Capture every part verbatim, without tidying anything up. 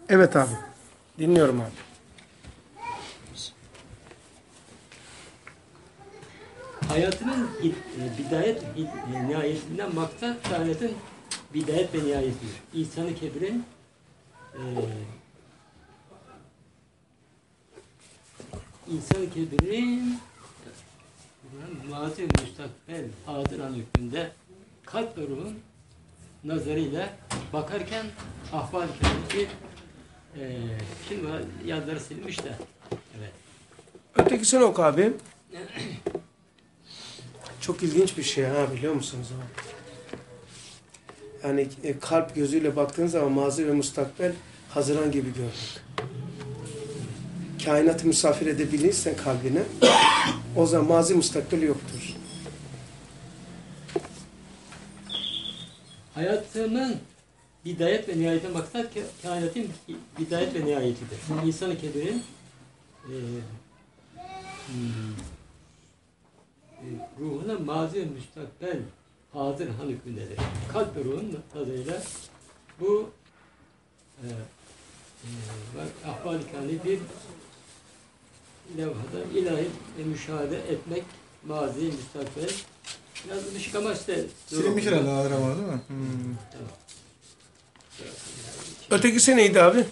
Evet abi. Dinliyorum abi. Hayatının bidayet nihayetinden maksat kainatın bidayet ve nihayetidir. İnsan-ı Kebir'in e, İnsan-ı Kebir'in mazi müstakbel hatıran hükmünde kalp ve ruhun nazarıyla bakarken ahval kendisi e, şimdi yazıları silmiş de evet. Ötekisini oku abi. Çok ilginç bir şey ha, biliyor musunuz abi? Yani e, kalp gözüyle baktığın zaman mazi ve mustakbel Haziran gibi gördük. Kainatı misafir edebilirsen kalbine, o zaman mazi mustakbel yoktur. Hayatımın bidayet ve nihayetine maksat kainatın bidayet ve nihayetidir. İnsan-ı Kebir'in e, hmm, e, ruhuna mazi ve müstakbel hazır han hükmündedir. Kalp ve ruhun tadıyla bu e, e, ahval-i kâni bir levhada ilahi e, müşahede etmek mazi, müstakbel yazılmış ama işte silinmiş herhalde ama değil mi? Hmm. Tamam. Ötekisi neydi abi?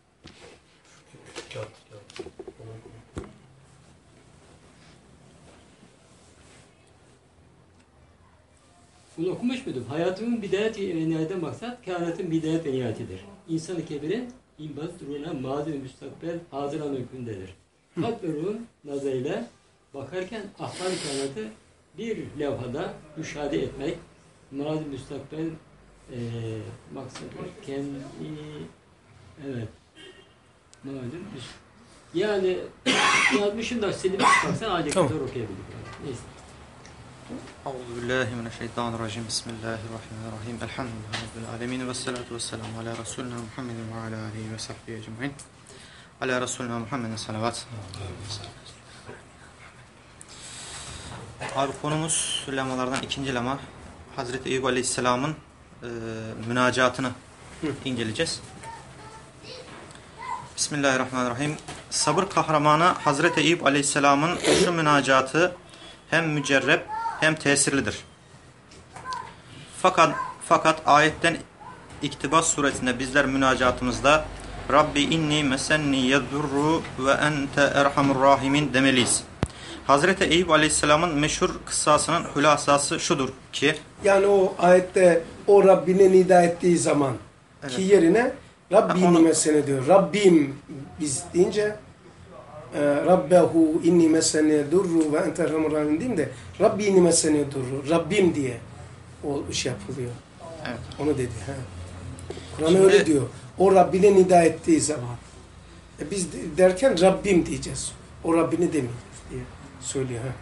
Bunu okumuş muydum? Hayatımın bidayet ve nihayetinden maksat kainatın bidayet ve nihayetidir. İnsan-ı Kebir'in inbaz ruhuna mazi ve müstakbel hazır an hükmündedir. Kalp ve ruhun nazarıyla bakarken ahval-i kainatı bir levhada müşahede etmek, mazi müstakbel e, maksat kendi evet malum yani yazmışım da silmiş baksan ancak tamam. Doğru okuyabilirim. Neyse. Euzubillahimineşşeytanirracim. Bismillahirrahmanirrahim. Elhamdülillahi Rabbil alemin. Ve salatu ve selamu ala Resulina Muhammedin ve ala alihi ve sahbihi ecmaîn. Ala Resulina Muhammedin salavat. Abi konumuz lemalardan ikinci lema. Hazreti Eyüp Aleyhisselam'ın e, münacatını inceleyeceğiz. Bismillahirrahmanirrahim. Sabır kahramanı Hazreti Eyüp Aleyhisselam'ın şu münacatı hem mücerreb hem tesirlidir. Fakat fakat ayetten İktibas suresinde bizler münacatımızda Rabbi inni mesenni yedurru ve ente erhamur rahimin demeliyiz. Hazreti Eyüp Aleyhisselam'ın meşhur kıssasının hülasası şudur ki yani o ayette o Rabbine nida ettiği zaman evet. ki yerine Rabbi inni mesene diyor. Rabbim biz deyince e, Rabbehu inni mesene durru ve ente erhamur rahimin diyeyim de Rabbi inni mesene durru. Rabbim diye o iş yapılıyor. Evet. Onu dedi. He. Kur'an öyle diyor. O Rabbine nida ettiği zaman. E biz derken Rabbim diyeceğiz. O Rabbini demeyeceğiz diye söylüyor. He.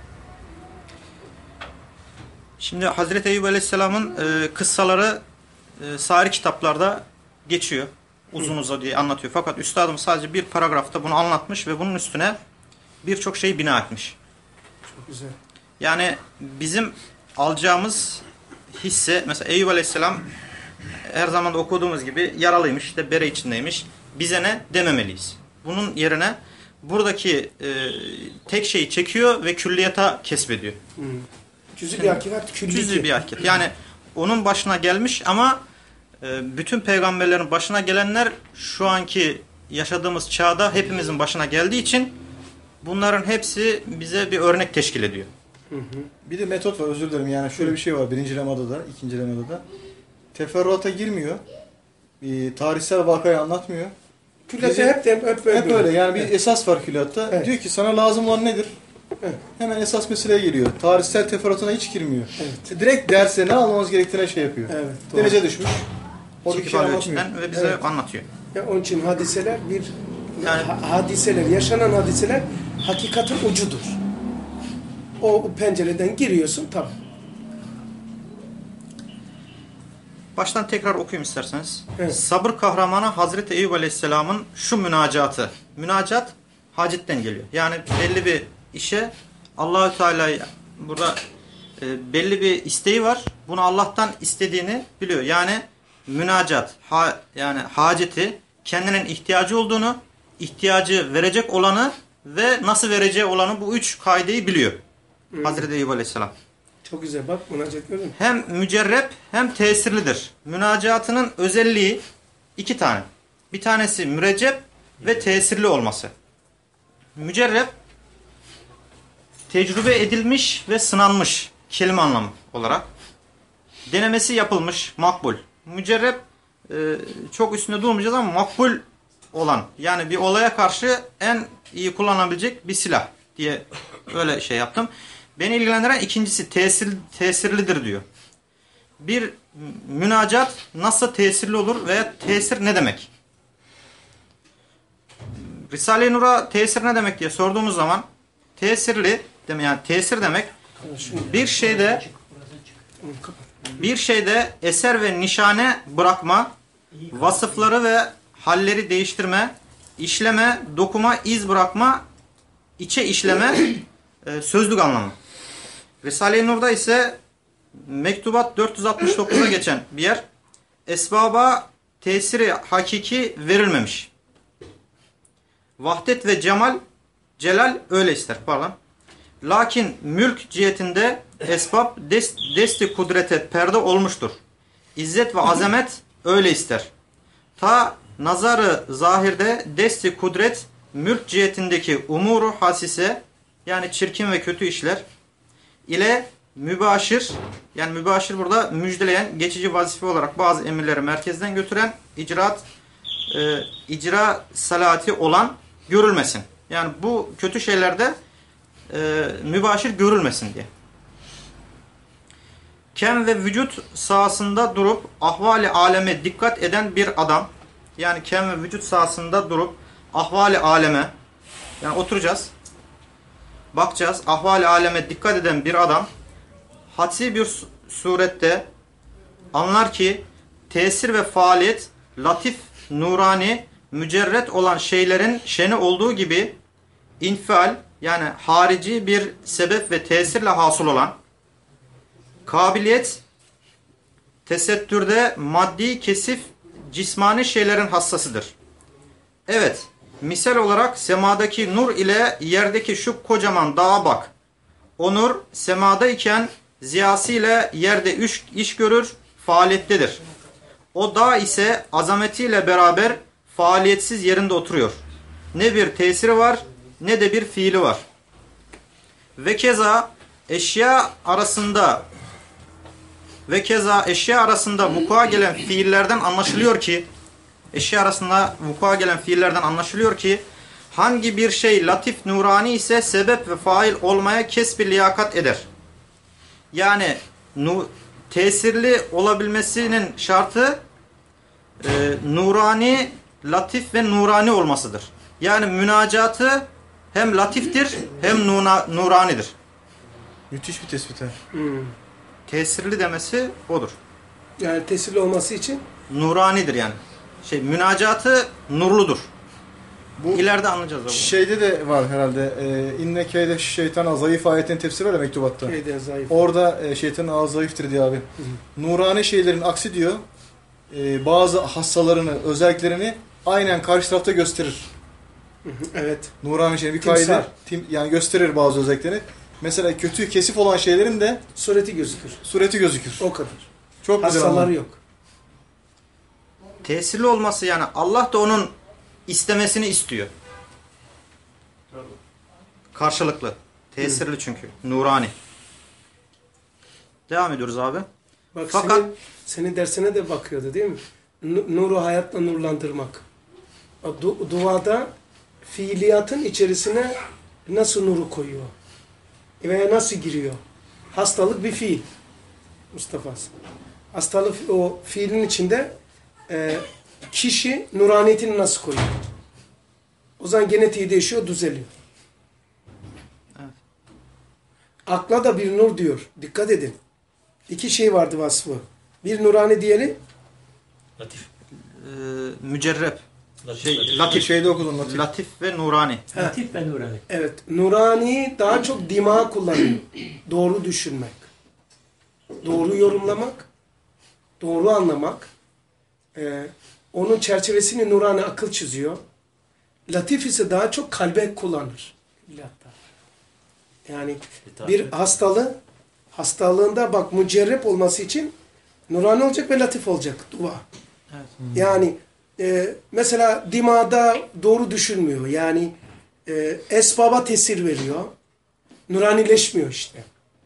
Şimdi Hazreti Eyüp Aleyhisselam'ın e, kıssaları e, sahih kitaplarda geçiyor. Uzun uza diye anlatıyor. Fakat üstadım sadece bir paragrafta bunu anlatmış ve bunun üstüne birçok şeyi bina etmiş. Çok güzel. Yani bizim alacağımız hisse, mesela Eyüp Aleyhisselam her zaman da okuduğumuz gibi yaralıymış, işte bere içindeymiş. Bize ne dememeliyiz. Bunun yerine buradaki e, tek şeyi çekiyor ve külliyata kesbediyor. Hmm. Cüz-i bir hakikat, külli. Cüz-i bir hakikat. Yani onun başına gelmiş ama e, bütün peygamberlerin başına gelenler şu anki yaşadığımız çağda hepimizin başına geldiği için bunların hepsi bize bir örnek teşkil ediyor. Hı hı. Bir de metot var, özür dilerim. Yani şöyle bir şey var birinci lemada da, ikinci lemada da. Teferruata girmiyor. Bir tarihsel vakayı anlatmıyor. Külliyatı hep, hep, hep, hep böyle. böyle. Yani bir evet. esas var külliyatta. Evet. Diyor ki sana lazım olan nedir? Evet. Hemen esas meseleye geliyor. Tarihsel teferruatına hiç girmiyor. Evet. Direkt derse ne almamız gerektiğine şey yapıyor. Evet, denize düşmüş. O bir şey anlatmıyor. Ve bize evet. anlatıyor. Ya onun için hadiseler bir yani, hadiseler, yaşanan hadiseler hakikatin ucudur. O pencereden giriyorsun, tamam. Baştan tekrar okuyayım isterseniz. Evet. Sabır kahramanı Hazreti Eyüp Aleyhisselam'ın şu münacatı. Münacat hacetten geliyor. Yani belli bir işe Allah-u Teala burada e, belli bir isteği var. Bunu Allah'tan istediğini biliyor. Yani münacat, ha, yani haceti kendinin ihtiyacı olduğunu, ihtiyacı verecek olanı ve nasıl vereceği olanı, bu üç kaideyi biliyor. Hmm. Hazreti Eyüp Aleyhisselam. Çok güzel, bak münacat görün. Hem mücerrep hem tesirlidir. Münacatının özelliği iki tane. Bir tanesi müreccep ve tesirli olması. Mücerrep tecrübe edilmiş ve sınanmış kelime anlamı olarak. Denemesi yapılmış, makbul. Mücerrep e, çok üstünde durmayacağız ama makbul olan, yani bir olaya karşı en iyi kullanabilecek bir silah diye öyle şey yaptım. Beni ilgilendiren ikincisi tesir, tesirlidir diyor. Bir münacat nasıl tesirli olur veya tesir ne demek? Risale-i Nur'a tesir ne demek diye sorduğumuz zaman tesirli demek, yani tesir demek bir şeyde bir şeyde eser ve nişane bırakma, vasıfları ve halleri değiştirme, işleme, dokuma, iz bırakma, içe işleme, e, sözlük anlamı. Risale-i Nur'da ise Mektubat dört yüz altmış dokuz'a geçen bir yer, esbaba tesiri hakiki verilmemiş. Vahdet ve cemal, celal öyle ister. Pardon. Lakin mülk cihetinde esbab dest, desti kudrete perde olmuştur. İzzet ve azamet öyle ister. Ta nazarı zahirde desti kudret mülk cihetindeki umuru hasise, yani çirkin ve kötü işler ile mübaşir, yani mübaşir burada müjdeleyen, geçici vazife olarak bazı emirleri merkezden götüren, icraat e, icra salati olan görülmesin. Yani bu kötü şeylerde e, mübaşir görülmesin diye. Kem ve vücut sahasında durup ahvali aleme dikkat eden bir adam, yani kem ve vücut sahasında durup ahvali aleme, yani oturacağız, bakacağız, ahvali aleme dikkat eden bir adam hadsi bir surette anlar ki tesir ve faaliyet latif, nurani, mücerret olan şeylerin şeni olduğu gibi infial, yani harici bir sebep ve tesirle hasıl olan kabiliyet, tesettürde maddi, kesif, cismani şeylerin hassasıdır. Evet, misal olarak semadaki nur ile yerdeki şu kocaman dağa bak. O nur semadayken ziyasıyla yerde iş, iş görür, faaliyettedir. O dağ ise azametiyle beraber faaliyetsiz yerinde oturuyor. Ne bir tesiri var, ne de bir fiili var. Ve keza eşya arasında ve keza eşya arasında vuku'a gelen fiillerden anlaşılıyor ki eşya arasında vuku'a gelen fiillerden anlaşılıyor ki hangi bir şey latif nurani ise sebep ve fail olmaya kesb-i liyakat eder. Yani nu, tesirli olabilmesinin şartı e, nurani, latif ve nurani olmasıdır. Yani münacatı hem latiftir hem nuna, nuranidir. Müthiş bir tespit. Hmm. Tesirli demesi odur. Yani tesirli olması için Nuranidir yani. Şey, münacatı nurludur. Bu ileride anlayacağız onu. Şeyde de var herhalde. E, İnne keyde şeytana zayıf ayetin tefsiri var ya mektubatta. Şeyden zayıf. Orada e, şeytanın ağzı zayıftır diye abi. Hı hı. Nurani şeylerin aksi diyor. E, bazı hassalarını, özelliklerini aynen karşı tarafta gösterir. Hı hı, evet. Nurani şey bir kaide tim, yani gösterir bazı özelliklerini. Mesela kötü, kesif olan şeylerin de sureti gözükür. Sureti gözükür. O kadar. Çok güzel. Hassaları yok. Tesirli olması, yani Allah da onun istemesini istiyor. Karşılıklı. Tesirli Hı. çünkü. Nurani. Devam ediyoruz abi. Bak Fakat senin, senin dersine de bakıyordu değil mi? Nuru hayatla nurlandırmak. Du duada fiiliyatın içerisine nasıl nuru koyuyor? Veya nasıl giriyor? Hastalık bir fiil. Mustafa. Hastalık o fiilin içinde e, kişi nuraniyetini nasıl koyuyor? O zaman genetiği değişiyor, düzeliyor. Evet. Akla da bir nur diyor. Dikkat edin. İki şey vardı vasfı. Bir nurani, diğeri Latif. Ee, mücerrep. Latif. Şey, latif. latif. Şeyde okudum latif. Latif ve nurani. Latif ve nurani. evet. Nurani daha çok dimağı kullanıyor. Doğru düşünmek. Doğru yorumlamak. Doğru anlamak. Ee, Onun çerçevesini nurani akıl çiziyor. Latif ise daha çok kalbe kullanır. Yani bir hastalığı hastalığında bak mücerrep olması için nurani olacak ve latif olacak dua. Evet. Yani e, mesela dimağda doğru düşünmüyor. Yani e, esbaba tesir veriyor. Nuranileşmiyor işte.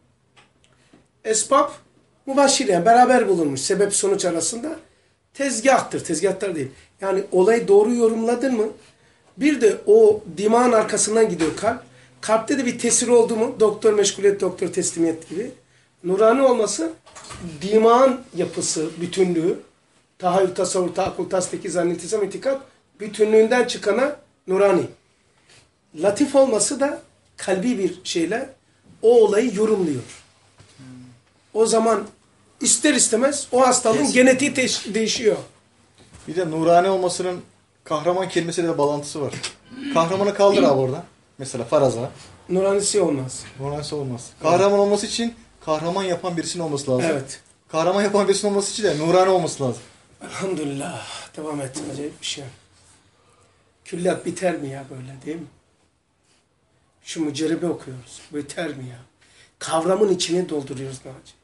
Esbab mübaşir yani beraber bulunmuş. Sebep sonuç arasında tezgahtır. Tezgahtar değil. Yani olayı doğru yorumladın mı? Bir de o dimağın arkasından gidiyor kalp. Kalpte de bir tesir oldu mu? Doktor meşguliyet, doktor teslimiyet gibi. Nurani olması dimağın yapısı, bütünlüğü, tahayyül, tasavvur, taakkul, tasdiki, zannetizam, itikat bütünlüğünden çıkana nurani. Latif olması da kalbi bir şeyle o olayı yorumluyor. O zaman ister istemez o hastalığın Kesin. genetiği değişiyor. Bir de nurani olmasının kahraman kelimesiyle de bağlantısı var. Kahramanı kaldır abi orada. Mesela faraza. Nuranisi olmaz. Nuranisi olmaz. Kahraman olması için kahraman yapan birisinin olması lazım. Evet. Kahraman yapan birisinin olması için de nurani olması lazım. Elhamdülillah. Devam et. Acayip bir şey. Külliyat biter mi ya böyle değil mi? Şu mücerrebe okuyoruz. Biter mi ya? Kavramın içine dolduruyoruz Naci.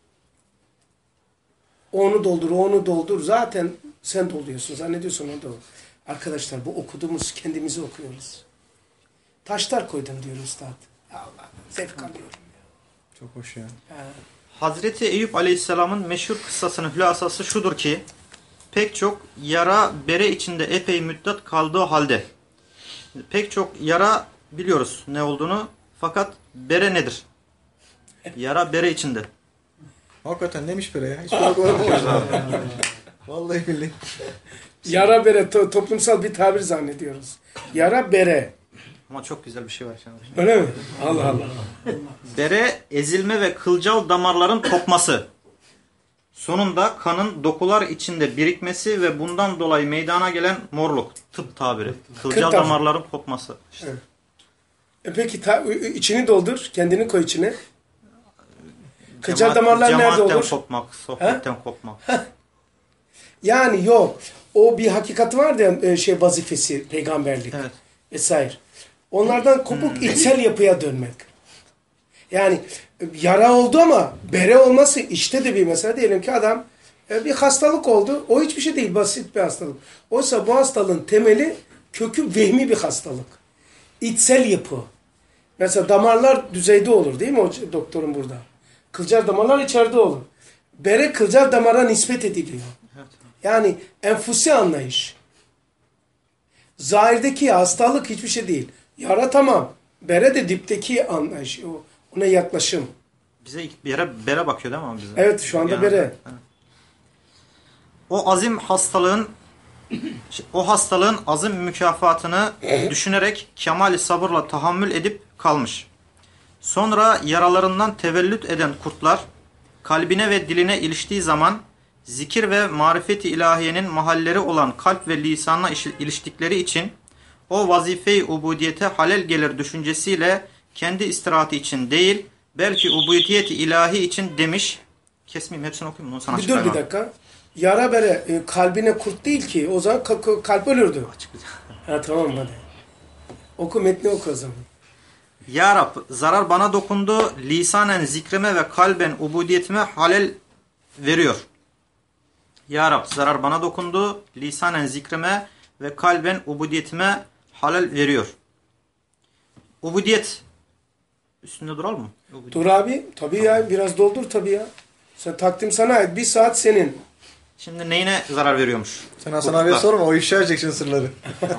Onu doldur, onu doldur. Zaten sen doluyorsun. Zannediyorsun o da o. Arkadaşlar bu okuduğumuz kendimizi okuyoruz. Taşlar koydum diyor Üstad. Allah zevk alıyorum. Ya. Çok hoş ya. Ha. Hazreti Eyüp Aleyhisselam'ın meşhur kıssasının hülasası şudur ki, pek çok yara bere içinde epey müddet kaldığı halde, pek çok yara biliyoruz ne olduğunu, fakat bere nedir? Yara bere içinde. Hakikaten neymiş böyle ya? Hiç bakmadım. Vallahi billahi. Yara bere to toplumsal bir tabir zannediyoruz. Yara bere. Ama çok güzel bir şey var şimdi. Öyle mi? Allah Allah. Bere, ezilme ve kılcal damarların kopması. Sonunda kanın dokular içinde birikmesi ve bundan dolayı meydana gelen morluk. Tıp tabiri. Kılcal Kırk damarların kopması. İşte. Evet. E peki ta, içini doldur. Kendini koy içine. Kılcal damarlar nerede Cemaatten olur? kopmak, sohbetten ha? kopmak. Yani yok. O bir hakikat var ya şey vazifesi, peygamberlik Evet. vesaire. Onlardan kopuk hmm. içsel yapıya dönmek. Yani yara oldu ama bere olması işte de bir mesele. Diyelim ki adam bir hastalık oldu. O hiçbir şey değil. Basit bir hastalık. Oysa bu hastalığın temeli kökü vehmi bir hastalık. İçsel yapı. Mesela damarlar düzeyde olur değil mi o doktorun burada? Kılcal damarlar içeride olur. Bere kılcal damara nispet ediliyor. Yani enfusi anlayış. Zahirdeki hastalık hiçbir şey değil. Yara tamam. Bere de dipteki anlayış. O, ona yaklaşım. Bize ilk bir yere bere bakıyor değil mi bize? Evet şu anda yani, bere. Evet. O azim hastalığın o hastalığın azim mükafatını düşünerek kemal-i sabırla tahammül edip kalmış. Sonra yaralarından tevellüt eden kurtlar kalbine ve diline iliştiği zaman zikir ve marifeti ilahiyenin mahalleri olan kalp ve lisanla iliştikleri için o vazife-i ubudiyete halel gelir düşüncesiyle kendi istirahati için değil, belki ubudiyeti ilahi için demiş. Kesmeyeyim, hepsini okuyayım mı? Sana bir dur bir dakika. Yara bere e, kalbine kurt değil ki. O zaman kalp, kalp ölürdü. Ha tamam hadi. Oku metni oku o zaman. Ya Rab, zarar bana dokundu, lisanen zikrime ve kalben ubudiyetime halel veriyor. Ya Rab, zarar bana dokundu, lisanen zikrime ve kalben ubudiyetime halel veriyor. Ubudiyet. Üstünde duralım mı? Ubudiyet. Dur abi. Tabii tamam. Ya. Biraz doldur tabii ya. Sen takdim sana ait. Bir saat senin. Şimdi neyine zarar veriyormuş? Sen Hasan abiye sorma. O ifşa edecek şimdi sırları.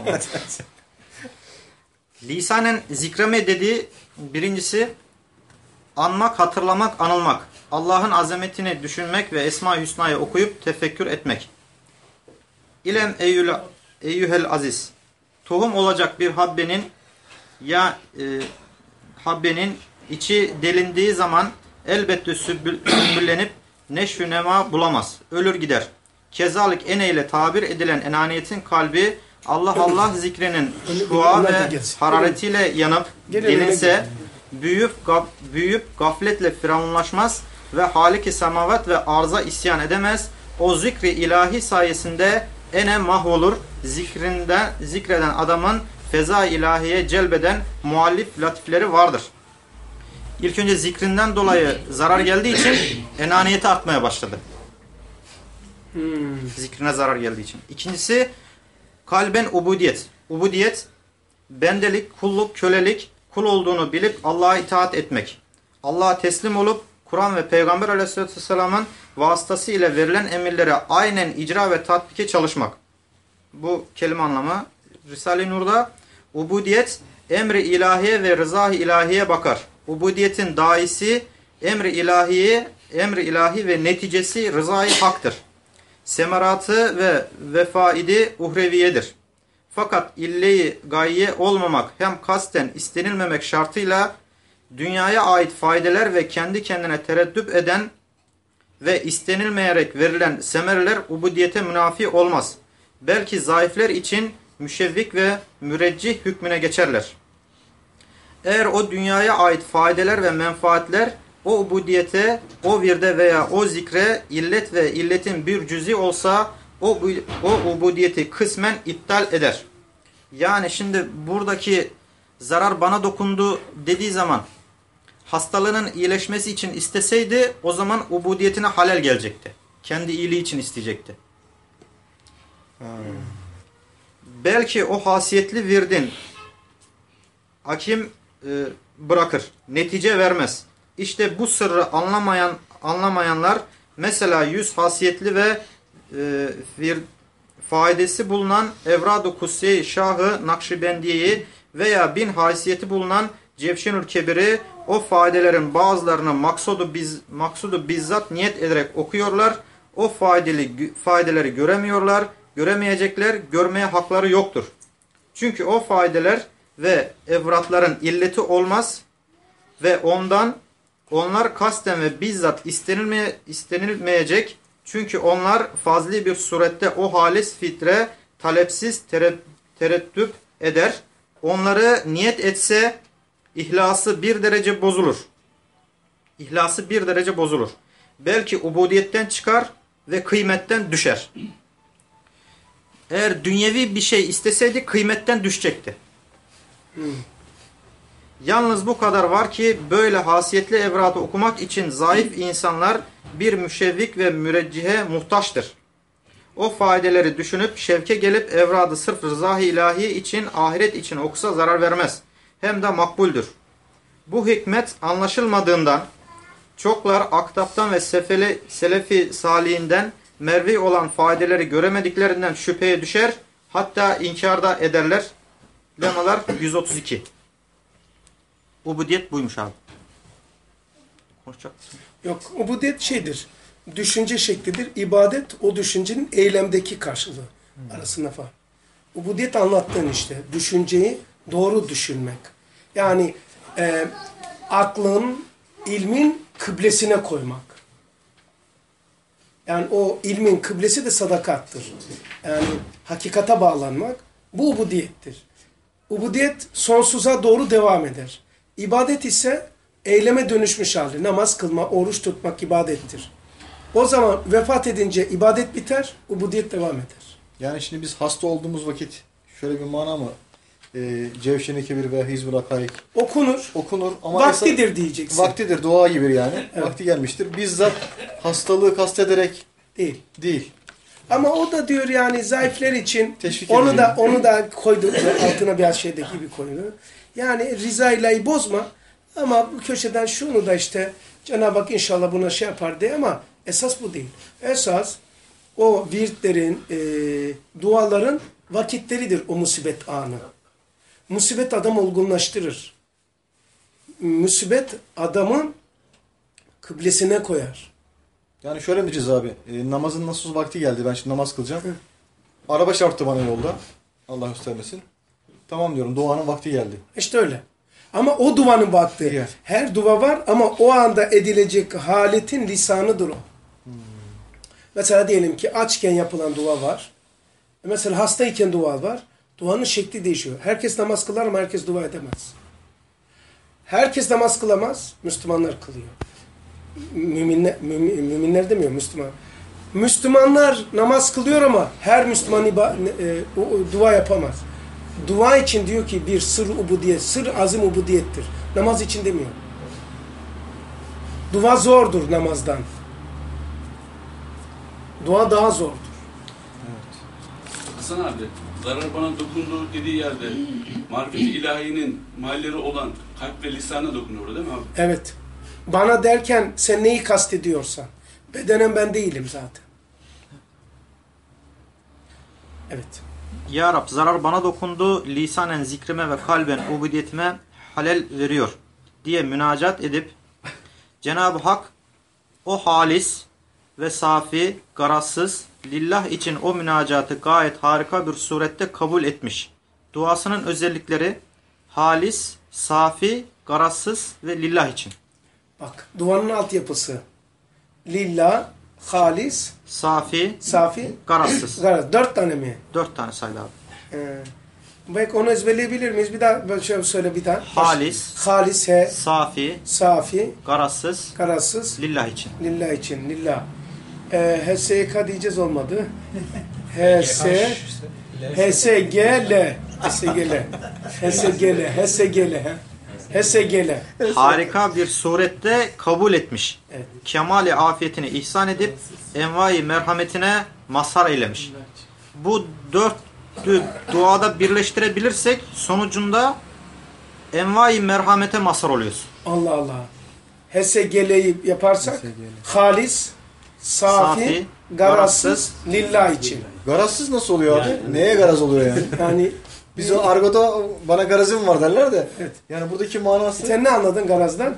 Lisanen zikreme dediği birincisi anmak, hatırlamak, anılmak. Allah'ın azametini düşünmek ve Esma-i Hüsna'yı okuyup tefekkür etmek. İlem eyyül, eyyühel aziz. Tohum olacak bir habbenin ya e, habbenin içi delindiği zaman elbette sümbüllenip neşvü nema bulamaz. Ölür gider. Kezalik eneyle tabir edilen enaniyetin kalbi Allah Allah zikrinin şua ve hararetiyle yanıp delinse büyüyüp, gaf, büyüyüp gafletle firavunlaşmaz ve Halik-i semavat ve arza isyan edemez. O zikri ilahi sayesinde ene mahvolur. Zikrinden, zikreden adamın feza ilahiye celbeden muallif latifleri vardır. İlk önce zikrinden dolayı zarar geldiği için enaniyeti artmaya başladı. Hmm. Zikrine zarar geldiği için. İkincisi kalben ubudiyet. Ubudiyet bendelik, kulluk, kölelik, kul olduğunu bilip Allah'a itaat etmek. Allah'a teslim olup Kur'an ve Peygamber Aleyhisselatü Vesselam'ın vasıtasıyla verilen emirlere aynen icra ve tatbike çalışmak. Bu kelime anlamı. Risale-i Nur'da ubudiyet emri ilahiye ve rızah-ı ilahiye bakar. Ubudiyetin daisi emri ilahiye, emri ilahi ve neticesi rızayı haktır. Semeratı ve vefaidi uhreviyedir. Fakat ille-i gayye olmamak hem kasten istenilmemek şartıyla dünyaya ait faydeler ve kendi kendine tereddüt eden ve istenilmeyerek verilen semereler ubudiyete münafi olmaz. Belki zayıfler için müşevvik ve müreccih hükmüne geçerler. Eğer o dünyaya ait faydeler ve menfaatler o ubudiyete, o virde veya o zikre illet ve illetin bir cüzi olsa o, o ubudiyeti kısmen iptal eder. Yani şimdi buradaki zarar bana dokundu dediği zaman hastalığının iyileşmesi için isteseydi o zaman ubudiyetine halel gelecekti. Kendi iyiliği için isteyecekti. Hmm. Belki o hasiyetli virdin hakim e, bırakır. Netice vermez. İşte bu sırrı anlamayan anlamayanlar mesela yüz hasiyetli ve e, vir, faidesi bulunan Evrad-ı Kusse-i Şahı Nakşibendiye'yi veya bin haysiyeti bulunan Cevşenül Kebir'i o faidelerin bazılarını maksudu, biz, maksudu bizzat niyet ederek okuyorlar. O faideli, faydeleri göremiyorlar, göremeyecekler, görmeye hakları yoktur. Çünkü o faydeler ve evratların illeti olmaz ve ondan onlar kasten ve bizzat istenilmeye, istenilmeyecek. Çünkü onlar fazli bir surette o halis fitre talepsiz tereddüt eder. Onları niyet etse ihlası bir derece bozulur. İhlası bir derece bozulur. Belki ubudiyetten çıkar ve kıymetten düşer. Eğer dünyevi bir şey isteseydi kıymetten düşecekti. Hmm. Yalnız bu kadar var ki böyle hasiyetli evradı okumak için zayıf insanlar bir müşevvik ve müreccihe muhtaçtır. O faydeleri düşünüp şevke gelip evradı sırf rızah-ı ilahi için, ahiret için okusa zarar vermez. Hem de makbuldür. Bu hikmet anlaşılmadığından çoklar aktaptan ve sefeli, selefi salihinden mervi olan faydeleri göremediklerinden şüpheye düşer. Hatta inkarda ederler. Lemalar yüz otuz iki. Ubudiyet buymuş abi. Konuşacak mısın? Yok, ubudiyet şeydir. Düşünce şeklidir. İbadet o düşüncenin eylemdeki karşılığı hmm. arasında falan. Ubudiyet anlattığın işte. Düşünceyi doğru düşünmek. Yani e, aklın, ilmin kıblesine koymak. Yani o ilmin kıblesi de sadakattır. Yani hakikate bağlanmak. Bu ubudiyettir. Ubudiyet sonsuza doğru devam eder. İbadet ise eyleme dönüşmüş hali. Namaz kılma, oruç tutmak ibadettir. O zaman vefat edince ibadet biter, ubudiyet devam eder. Yani şimdi biz hasta olduğumuz vakit şöyle bir mana mı? E, Cevşen-i Kebir ve Hizb-ül Hakaik okunur. Okunur. Ama vaktidir esas, diyeceksin. Vaktidir, dua gibi yani. Evet. Vakti gelmiştir. Bizzat hastalığı kastederek değil. Değil. Ama o da diyor yani zayıflar için teşvik onu edeceğim. da onu da koydu altına biraz şeydeki gibi koydu. Yani rizayla bozma ama bu köşeden şunu da işte Cenab-ı Hak inşallah buna şey yapar diye ama esas bu değil. Esas o virtlerin, e, duaların vakitleridir o musibet anı. Musibet adam olgunlaştırır. Musibet adamın kıblesine koyar. Yani şöyle mi diyeceğiz abi? E, namazın nasıl vakti geldi. Ben şimdi namaz kılacağım. Hı. Araba çarptı bana yolda. Allah göstermesin. Tamam diyorum. Duanın vakti geldi. İşte öyle. Ama o duanın vakti. Evet. Her dua var ama o anda edilecek haletin lisanıdır o. Hmm. Mesela diyelim ki açken yapılan dua var. Mesela hastayken dua var. Duanın şekli değişiyor. Herkes namaz kılar ama herkes dua edemez. Herkes namaz kılamaz. Müslümanlar kılıyor. Müminler, mümin, müminler demiyor Müslüman. Müslümanlar namaz kılıyor ama her Müslüman iba, e, o, o, dua yapamaz. Dua için diyor ki bir sır ubudiyet, sır azim ubudiyettir. Namaz için demiyor. Dua zordur namazdan. Dua daha zordur. Hasan abi, zarar bana dokunduğu dediği yerde marifeti ilahinin mahalleri olan kalp ve lisana dokunuyor değil mi abi? Evet. Bana derken sen neyi kastediyorsan. Bedenen ben değilim zaten. Evet. Ya Rab, zarar bana dokundu, lisanen zikrime ve kalben ubudiyetime halel veriyor diye münacat edip Cenab-ı Hak o halis ve safi, garazsız, lillah için o münacatı gayet harika bir surette kabul etmiş. Duasının özellikleri halis, safi, garazsız ve lillah için. Bak, duanın altyapısı. Lillah, halis, Safi, safi, garazsız. garaz. Dört tane mi? Dört tane saydı abi. Ee, belki onu ezberleyebilir miyiz? Bir daha böyle şöyle söyle bir daha. Halis, Halis, he, safi, safi, garazsız, garazsız, lillah için. lillah için, lillah. Ee, H S K diyeceğiz olmadı. H S H S G L H S G L H S G L H S G L H S G L Harika bir surette kabul etmiş. Evet. Kemali afiyetini ihsan edip envai merhametine mazhar eylemiş. Bu dörtlü duada birleştirebilirsek sonucunda envai merhamete mazhar oluyoruz. Allah Allah. H S G L'yi yaparsak halis, safi, Safi, garazsız, lillah için. Garazsız nasıl oluyor abi? Neye garaz oluyor yani? Yani Biz o argoda bana garazım var derler de. Evet. Yani buradaki manası... sen ne anladın garazdan?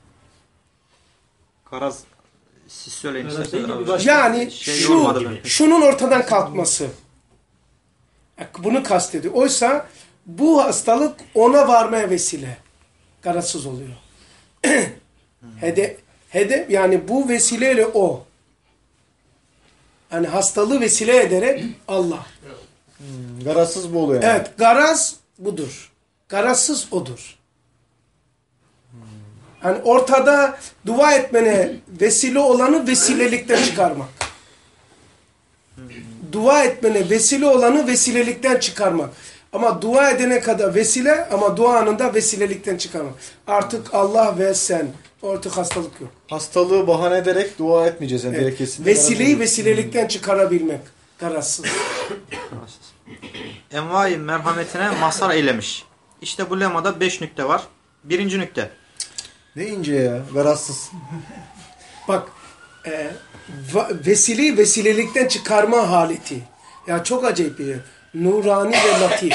Garaz, siz söyleyin Garaz isterseniz değil abi. mi? Başka Yani şey şu, olmadı benim. şunun ortadan kalkması. Bunu kastediyor. Oysa bu hastalık ona varmaya vesile. Garazsız oluyor. Hedef, hedef yani bu vesileyle o. Yani hastalığı vesile ederek Allah. Hmm, garazsız bu oluyor yani. Evet, garaz budur. Garazsız odur. Yani ortada dua etmene vesile olanı vesilelikten çıkarmak. Dua etmene vesile olanı vesilelikten çıkarmak. Ama dua edene kadar vesile ama dua anında vesilelikten çıkarmak. Artık Allah ve sen. Artık hastalık yok. Hastalığı bahane ederek dua etmeyeceğiz yani Evet. direkt kesin. Vesileyi vesilelikten çıkarabilmek. Garazsız. Envai merhametine mazhar eylemiş. İşte bu lemada beş nükte var. Birinci nükte. Ne ince ya, garazsız. Bak, e, vesileyi vesilelikten çıkarma haleti. Ya çok acayip bir yer. Nurani ve latif.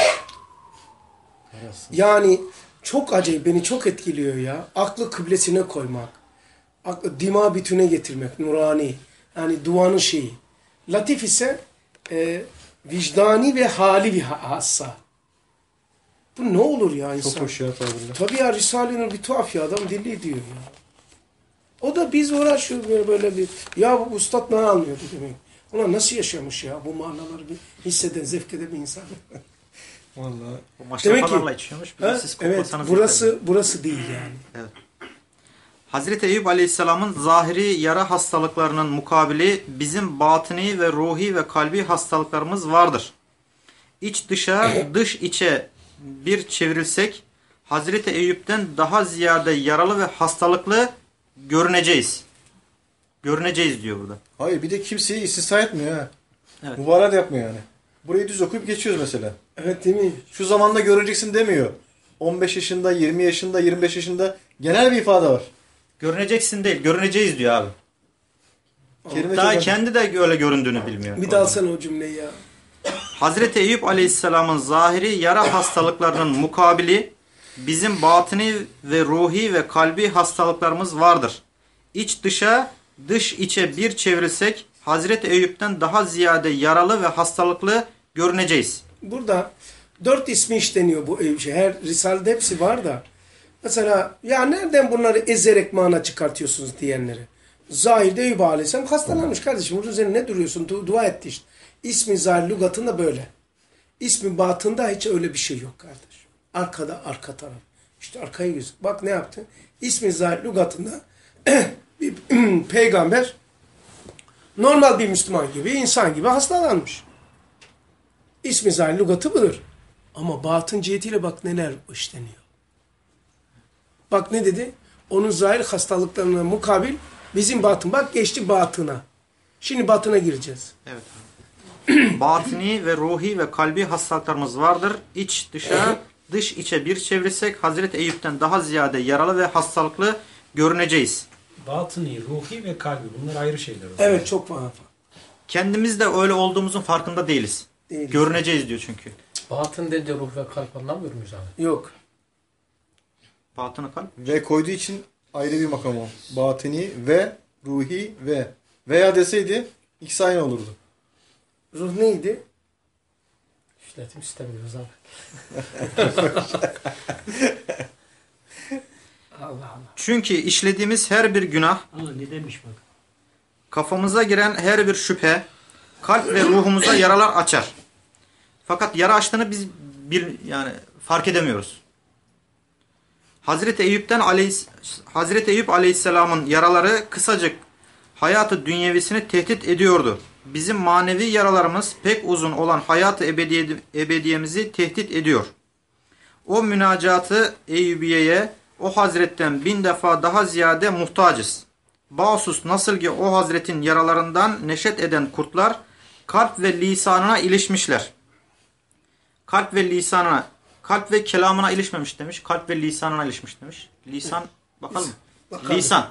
Yani çok acayip, beni çok etkiliyor ya. Aklı kıblesine koymak. Aklı, dima bütüne getirmek, nurani. Yani duanın şeyi. Latif ise e, vicdani ve hali bir hassa. Bu ne olur ya insan? Çok hoş ya tabirle. Tabii ya Risale-i bir tuhaf ya, adam deli diyor ya. O da biz uğraşıyoruz böyle, böyle bir, ya bu ustad ne anlıyordu demek. Ulan nasıl yaşamış ya bu manaları bir hisseden, zevk eden bir insan. Vallahi. Bu maşrafalarla ki- içiyormuş. Ha? Siz Evet, koklasanız burası yeterli. burası değil yani. Evet. Hazreti Eyüp Aleyhisselam'ın zahiri yara hastalıklarının mukabili bizim batini ve ruhi ve kalbi hastalıklarımız vardır. İç dışa, dış içe bir çevrilsek Hazreti Eyüp'ten daha ziyade yaralı ve hastalıklı görüneceğiz. Görüneceğiz diyor burada. Hayır bir de kimseyi istisna etmiyor ha. Evet. Mübarek yapmıyor yani. Burayı düz okuyup geçiyoruz mesela. Evet değil mi? Şu zamanda göreceksin demiyor. on beş yaşında, yirmi yaşında, yirmi beş yaşında genel bir ifade var. Görüneceksin değil, görüneceğiz diyor abi. Kelime Daha çok- kendi de öyle göründüğünü bilmiyor. Bir daha alsana o cümleyi ya. Hazreti Eyüp Aleyhisselam'ın zahiri yara hastalıklarının mukabili bizim batini ve ruhi ve kalbi hastalıklarımız vardır. İç dışa, dış içe bir çevrilsek Hazreti Eyüp'ten daha ziyade yaralı ve hastalıklı görüneceğiz. Burada dört ismi işleniyor bu ev şey. Her risalede hepsi var da. Mesela ya nereden bunları ezerek mana çıkartıyorsunuz diyenleri. Zahirde Eyüp Aleyhisselam hastalanmış kardeşim. Bunun üzerine ne duruyorsun? Du dua etti işte. İsmi zahir lügatında böyle. İsmi batında hiç öyle bir şey yok kardeş. Arkada arka taraf. İşte arkayı yüz. Bak ne yaptı? İsmi zahir lügatında bir peygamber Normal bir Müslüman gibi, insan gibi hastalanmış. İsmi zahir lügatı budur. Ama batın cihetiyle bak neler işleniyor. Bak ne dedi? Onun zahir hastalıklarına mukabil bizim batın. Bak geçti batına. Şimdi batına gireceğiz. Evet. Batini ve ruhi ve kalbi hastalıklarımız vardır. İç dışa, dış içe bir çevirsek Hazreti Eyüp'ten daha ziyade yaralı ve hastalıklı görüneceğiz. Batıni, ruhi ve kalbi bunlar ayrı şeyler. Evet çok fazla. Kendimiz de öyle olduğumuzun farkında değiliz. Değiliz. Görüneceğiz diyor çünkü. Batın deyince ruh ve kalp anlamıyor muyuz abi? Yok. Batını kalp. Ve koyduğu için ayrı bir makam o. Batini ve ruhi ve veya deseydi ikisi aynı olurdu. Ruh neydi? İşletim istemiyoruz abi. Allah Allah. Çünkü işlediğimiz her bir günah, Aa ne demiş bak. kafamıza giren her bir şüphe, kalp ve ruhumuza yaralar açar. Fakat yara açtığını biz bir yani fark edemiyoruz. Hazreti Eyüp'ten aleyhis, Hazreti Eyüp Aleyhisselam'ın yaraları kısacık hayatı dünyevisini tehdit ediyordu. Bizim manevi yaralarımız pek uzun olan hayatı ebediye, ebediyemizi tehdit ediyor. O münacatı Eyyubiye'ye o hazretten bin defa daha ziyade muhtacız. Bahusus nasıl ki o hazretin yaralarından neşet eden kurtlar kalp ve lisanına ilişmişler. Kalp ve lisanına, kalp ve kelamına ilişmemiş demiş. Kalp ve lisanına ilişmiş demiş. Lisan, bakalım. Bakalım. Lisan.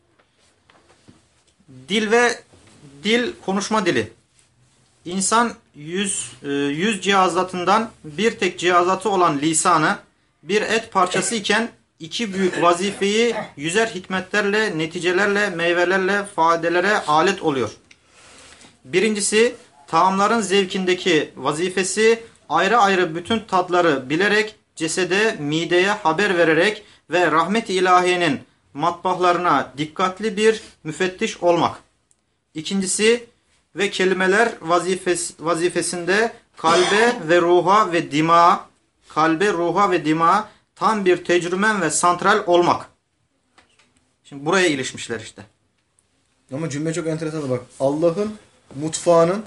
Dil ve dil konuşma dili. İnsan yüz, yüz cihazatından bir tek cihazatı olan lisanı bir et parçası iken iki büyük vazifeyi yüzer hikmetlerle, neticelerle, meyvelerle, faydelere alet oluyor. Birincisi taamların zevkindeki vazifesi ayrı ayrı bütün tatları bilerek cesede, mideye haber vererek ve rahmet-i ilahiyenin matbahlarına dikkatli bir müfettiş olmak. İkincisi ve kelimeler vazifes, vazifesinde kalbe ve ruha ve dima, kalbe, ruha ve dima tam bir tecrümen ve santral olmak. Şimdi buraya ilişmişler işte. Ama cümle çok enteresan bak. Allah'ın mutfağının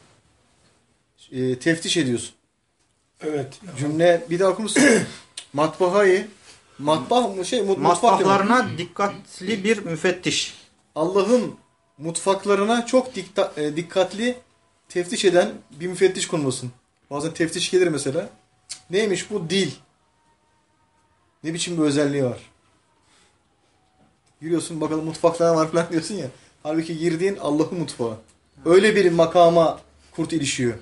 e, teftiş ediyorsun. Evet. Cümle bir daha okur musun? Matbahayı matbah mı şey mut, mutfak demek. Matbahlarına dikkatli bir müfettiş. Allah'ın mutfaklarına çok dikta, e, dikkatli teftiş eden bir müfettiş konulmasın. Bazen teftiş gelir mesela. Neymiş bu? Dil. Ne biçim bir özelliği var? Giriyorsun bakalım mutfaklar var falan diyorsun ya. Halbuki girdiğin Allah'ın mutfağı. Öyle bir makama kurt ilişiyor.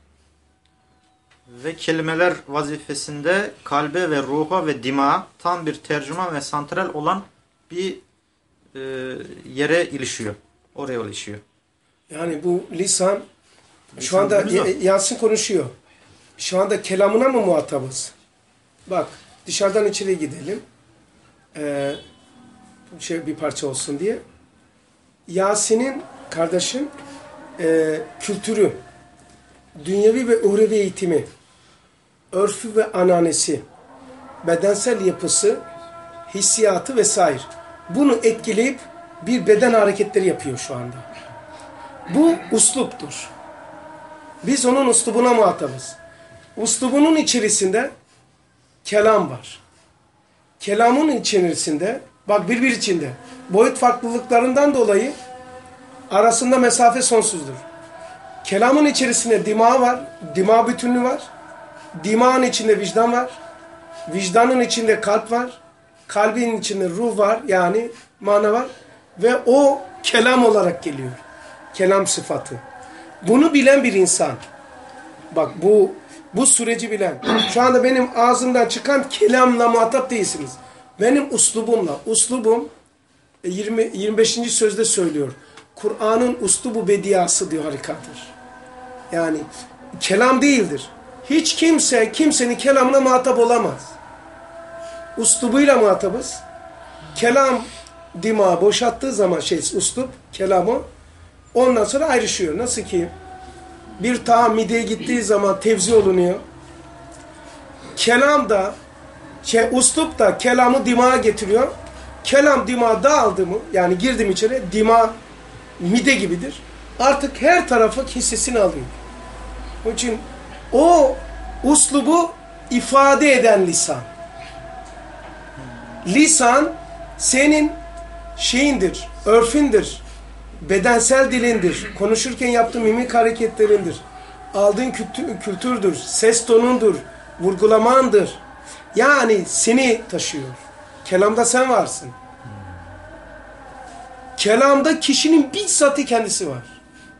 Ve kelimeler vazifesinde kalbe ve ruha ve dima tam bir tercüman ve santral olan bir e, yere ilişiyor. Oraya ilişiyor. Yani bu lisan şu Lisan anda dediğimiz o. Yasin konuşuyor. Şu anda kelamına mı muhatabız? Bak dışarıdan içeriye gidelim. Ee, şey bir parça olsun diye. Yasin'in kardeşin e, kültürü, dünyevi ve uhrevi eğitimi, örfü ve ananesi, bedensel yapısı, hissiyatı vesaire. Bunu etkileyip bir beden hareketleri yapıyor şu anda. Bu usluptur. Biz onun uslubuna muhatabız. Uslubunun içerisinde kelam var. Kelamın içerisinde, bak birbir içinde, boyut farklılıklarından dolayı arasında mesafe sonsuzdur. Kelamın içerisinde dima var, dima bütünlüğü var. Dimağın içinde vicdan var. Vicdanın içinde kalp var. Kalbin içinde ruh var, yani mana var. Ve o kelam olarak geliyor. Kelam sıfatı. Bunu bilen bir insan. Bak bu bu süreci bilen. Şu anda benim ağzımdan çıkan kelamla muhatap değilsiniz. Benim uslubumla. Uslubum yirmi yirmi beşinci sözde söylüyor. Kur'an'ın uslubu bediyası diyor, harikadır. Yani kelam değildir. Hiç kimse kimsenin kelamına muhatap olamaz. Uslubuyla muhatabız. Kelam dimağı boşalttığı zaman şey uslup kelamı ondan sonra ayrışıyor. Nasıl ki bir taam mideye gittiği zaman tevzi olunuyor. Kelam da şey uslup da kelamı dimağa getiriyor. Kelam dimağa dağıldı mı, yani girdim içeri, dima mide gibidir. artık her tarafa hissesini alıyor. Onun için o uslubu ifade eden lisan. Lisan senin şeyindir, örfindir, bedensel dilindir, konuşurken yaptığın mimik hareketlerindir, aldığın kültür, kültürdür, ses tonundur, vurgulamandır. Yani seni taşıyor. Kelamda sen varsın. Kelamda kişinin bizzatı kendisi var.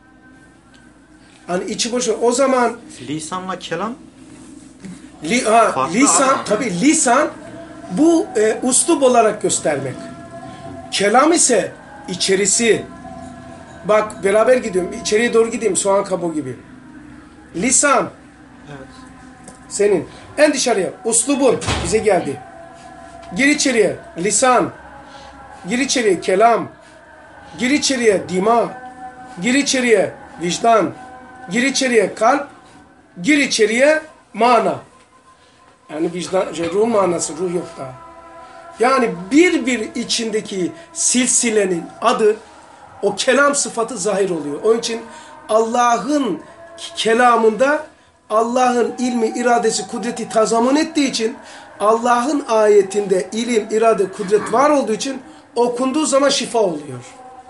Hani içi boş. O zaman Lisanla kelam li, ha, farklı lisan abi. tabi lisan bu e, uslup olarak göstermek. Kelam ise içerisi. Bak beraber gidiyorum. İçeriye doğru gideyim soğan kabuğu gibi. Lisan. Evet. Senin. En dışarıya. Uslubun. Bize geldi. Gir içeriye. Lisan. Gir içeriye. Kelam. Gir içeriye. Dima. Gir içeriye. Vicdan. Gir içeriye. Kalp. Gir içeriye. Mana. Yani vicdan, şey, ruh manası. Ruh yok daha. Yani bir bir içindeki silsilenin adı o kelam sıfatı zahir oluyor. Onun için Allah'ın kelamında Allah'ın ilmi, iradesi, kudreti tazamun ettiği için Allah'ın ayetinde ilim, irade, kudret var olduğu için okunduğu zaman şifa oluyor.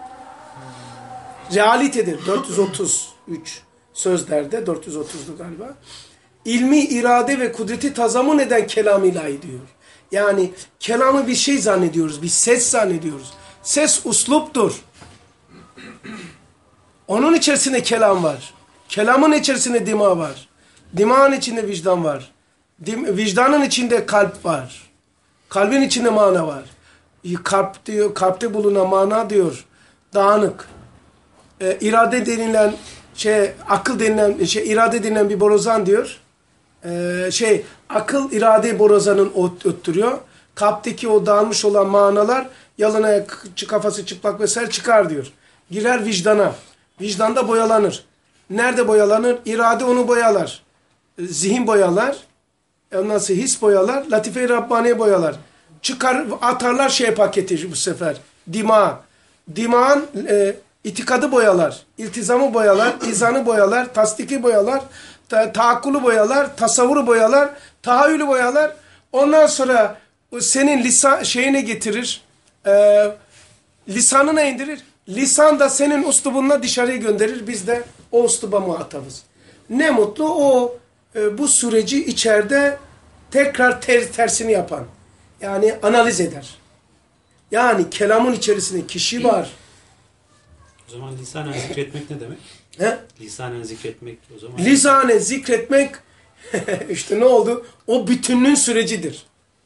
Realitedir. dört yüz otuz üç sözlerde, dört yüz otuzdu galiba. İlmi, irade ve kudreti tazamun eden kelam ilahi diyor. Yani kelamı bir şey zannediyoruz, bir ses zannediyoruz. Ses usluptur. Onun içerisinde kelam var. Kelamın içerisinde dima var. Dimağın içinde vicdan var. Dim, vicdanın içinde kalp var. Kalbin içinde mana var. Kalp diyor, kalpte bulunan mana diyor. Dağınık. Ee, irade denilen şey, akıl denilen şey, irade denilen bir borazan diyor. Ee, şey, akıl irade borazanın öttürüyor. Kalpteki o dağılmış olan manalar yalına kafası çıplak vesaire çıkar diyor. Girer vicdana. Vicdanda boyalanır. Nerede boyalanır? İrade onu boyalar. Zihin boyalar. Ondan sonra his boyalar. Latife-i Rabbaniye boyalar. Çıkar, atarlar şey paketi bu sefer. Dima. Dimağın e, itikadı boyalar. İltizamı boyalar. İzanı boyalar. Tasdiki boyalar. Ta taakkulu boyalar. Tasavvuru boyalar. Tahayyülü boyalar. Ondan sonra senin lisan şeyine getirir. E, lisanına indirir. Lisan da senin uslubunla dışarıya gönderir. Biz de o usluba muhatabız. Ne mutlu o e, bu süreci içeride tekrar ter, tersini yapan. Yani analiz eder. Yani kelamın içerisinde kişi var. O zaman lisanen zikretmek ne demek? He? Lisanen zikretmek o zaman. Lisanen zikretmek işte ne oldu? O bütünlüğün sürecidir.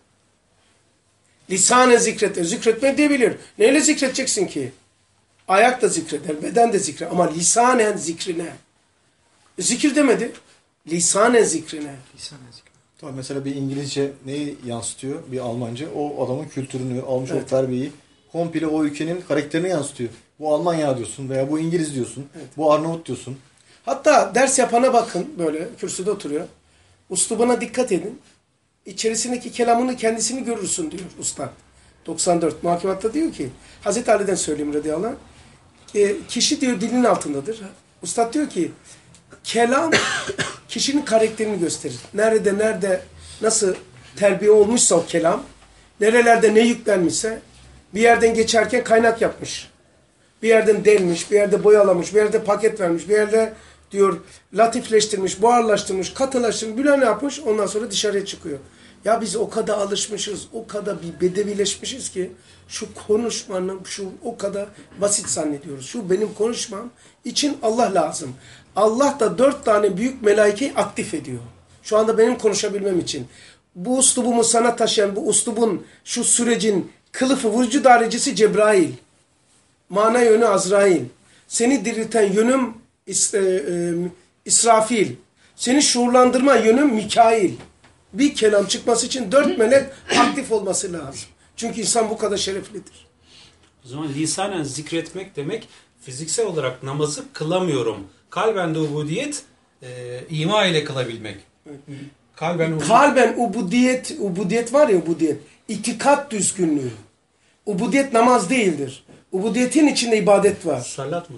Lisanen zikretmek. Zikretmek diyebilir. Neyle zikredeceksin ki? Ayak da zikreder, beden de zikreder. Ama lisanen zikrine. Zikir demedi. Lisanen zikrine. Lisanen zikir. Tamam, mesela bir İngilizce neyi yansıtıyor? Bir Almanca o adamın kültürünü, almış Evet. o terbiyeyi komple o ülkenin karakterini yansıtıyor. Bu Almanya diyorsun veya bu İngiliz diyorsun. Evet. Bu Arnavut diyorsun. Hatta ders yapana bakın, böyle kürsüde oturuyor. Uslubuna dikkat edin. İçerisindeki kelamını kendisini görürsün diyor ustad. doksan dört muhakimatta diyor ki, Hazreti Ali'den söyleyeyim radıyallahu anh. E, kişi diyor dilin altındadır. Ustad diyor ki, kelam kişinin karakterini gösterir. Nerede nerede nasıl terbiye olmuşsa o kelam, nerelerde ne yüklenmişse, bir yerden geçerken kaynak yapmış. Bir yerden delmiş, bir yerde boyalamış, bir yerde paket vermiş, bir yerde diyor latifleştirmiş, buharlaştırmış, katılaştırmış, bilen ne yapmış, ondan sonra dışarıya çıkıyor. Ya biz o kadar alışmışız, o kadar bir bedevileşmişiz ki şu konuşmanın şu o kadar basit zannediyoruz. Şu benim konuşmam için Allah lazım. Allah da dört tane büyük melaikeyi aktif ediyor. Şu anda benim konuşabilmem için. Bu uslubumu sana taşıyan, bu uslubun, şu sürecin kılıfı, vücut harecisi Cebrail. Mana yönü Azrail. Seni dirilten yönüm İs, e, e, İsrafil. Seni şuurlandırma yönüm Mikail. Bir kelam çıkması için dört melek aktif olması lazım. Çünkü insan bu kadar şereflidir. O zaman lisanen zikretmek demek fiziksel olarak namazı kılamıyorum. Kalben de ubudiyet e, ima ile kılabilmek. Kalben ubudiyet. Kalben ubudiyet, ubudiyet var ya ubudiyet. İtikat düzgünlüğü. Ubudiyet namaz değildir. Ubudiyetin içinde ibadet var. Salat mıdır ubudiyet?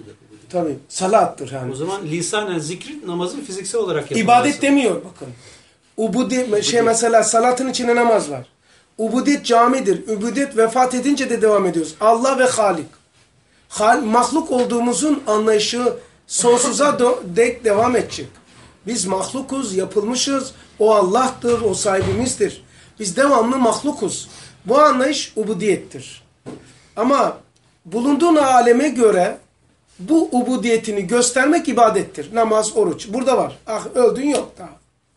Tabii. Salattır yani. O zaman lisanen zikri namazın fiziksel olarak yapılması. İbadet demiyor bakın. Ubudiyet şey mesela salatın içinde namaz var. Ubudiyet camidir. Ubudiyet vefat edince de devam ediyoruz. Allah ve Halik. Hal, mahluk olduğumuzun anlayışı sonsuza dek devam edecek. Biz mahlukuz, yapılmışız. O Allah'tır, o sahibimizdir. Biz devamlı mahlukuz. Bu anlayış ubudiyettir. Ama bulunduğun aleme göre bu ubudiyetini göstermek ibadettir. Namaz, oruç. Burada var. Ah öldün yok daha.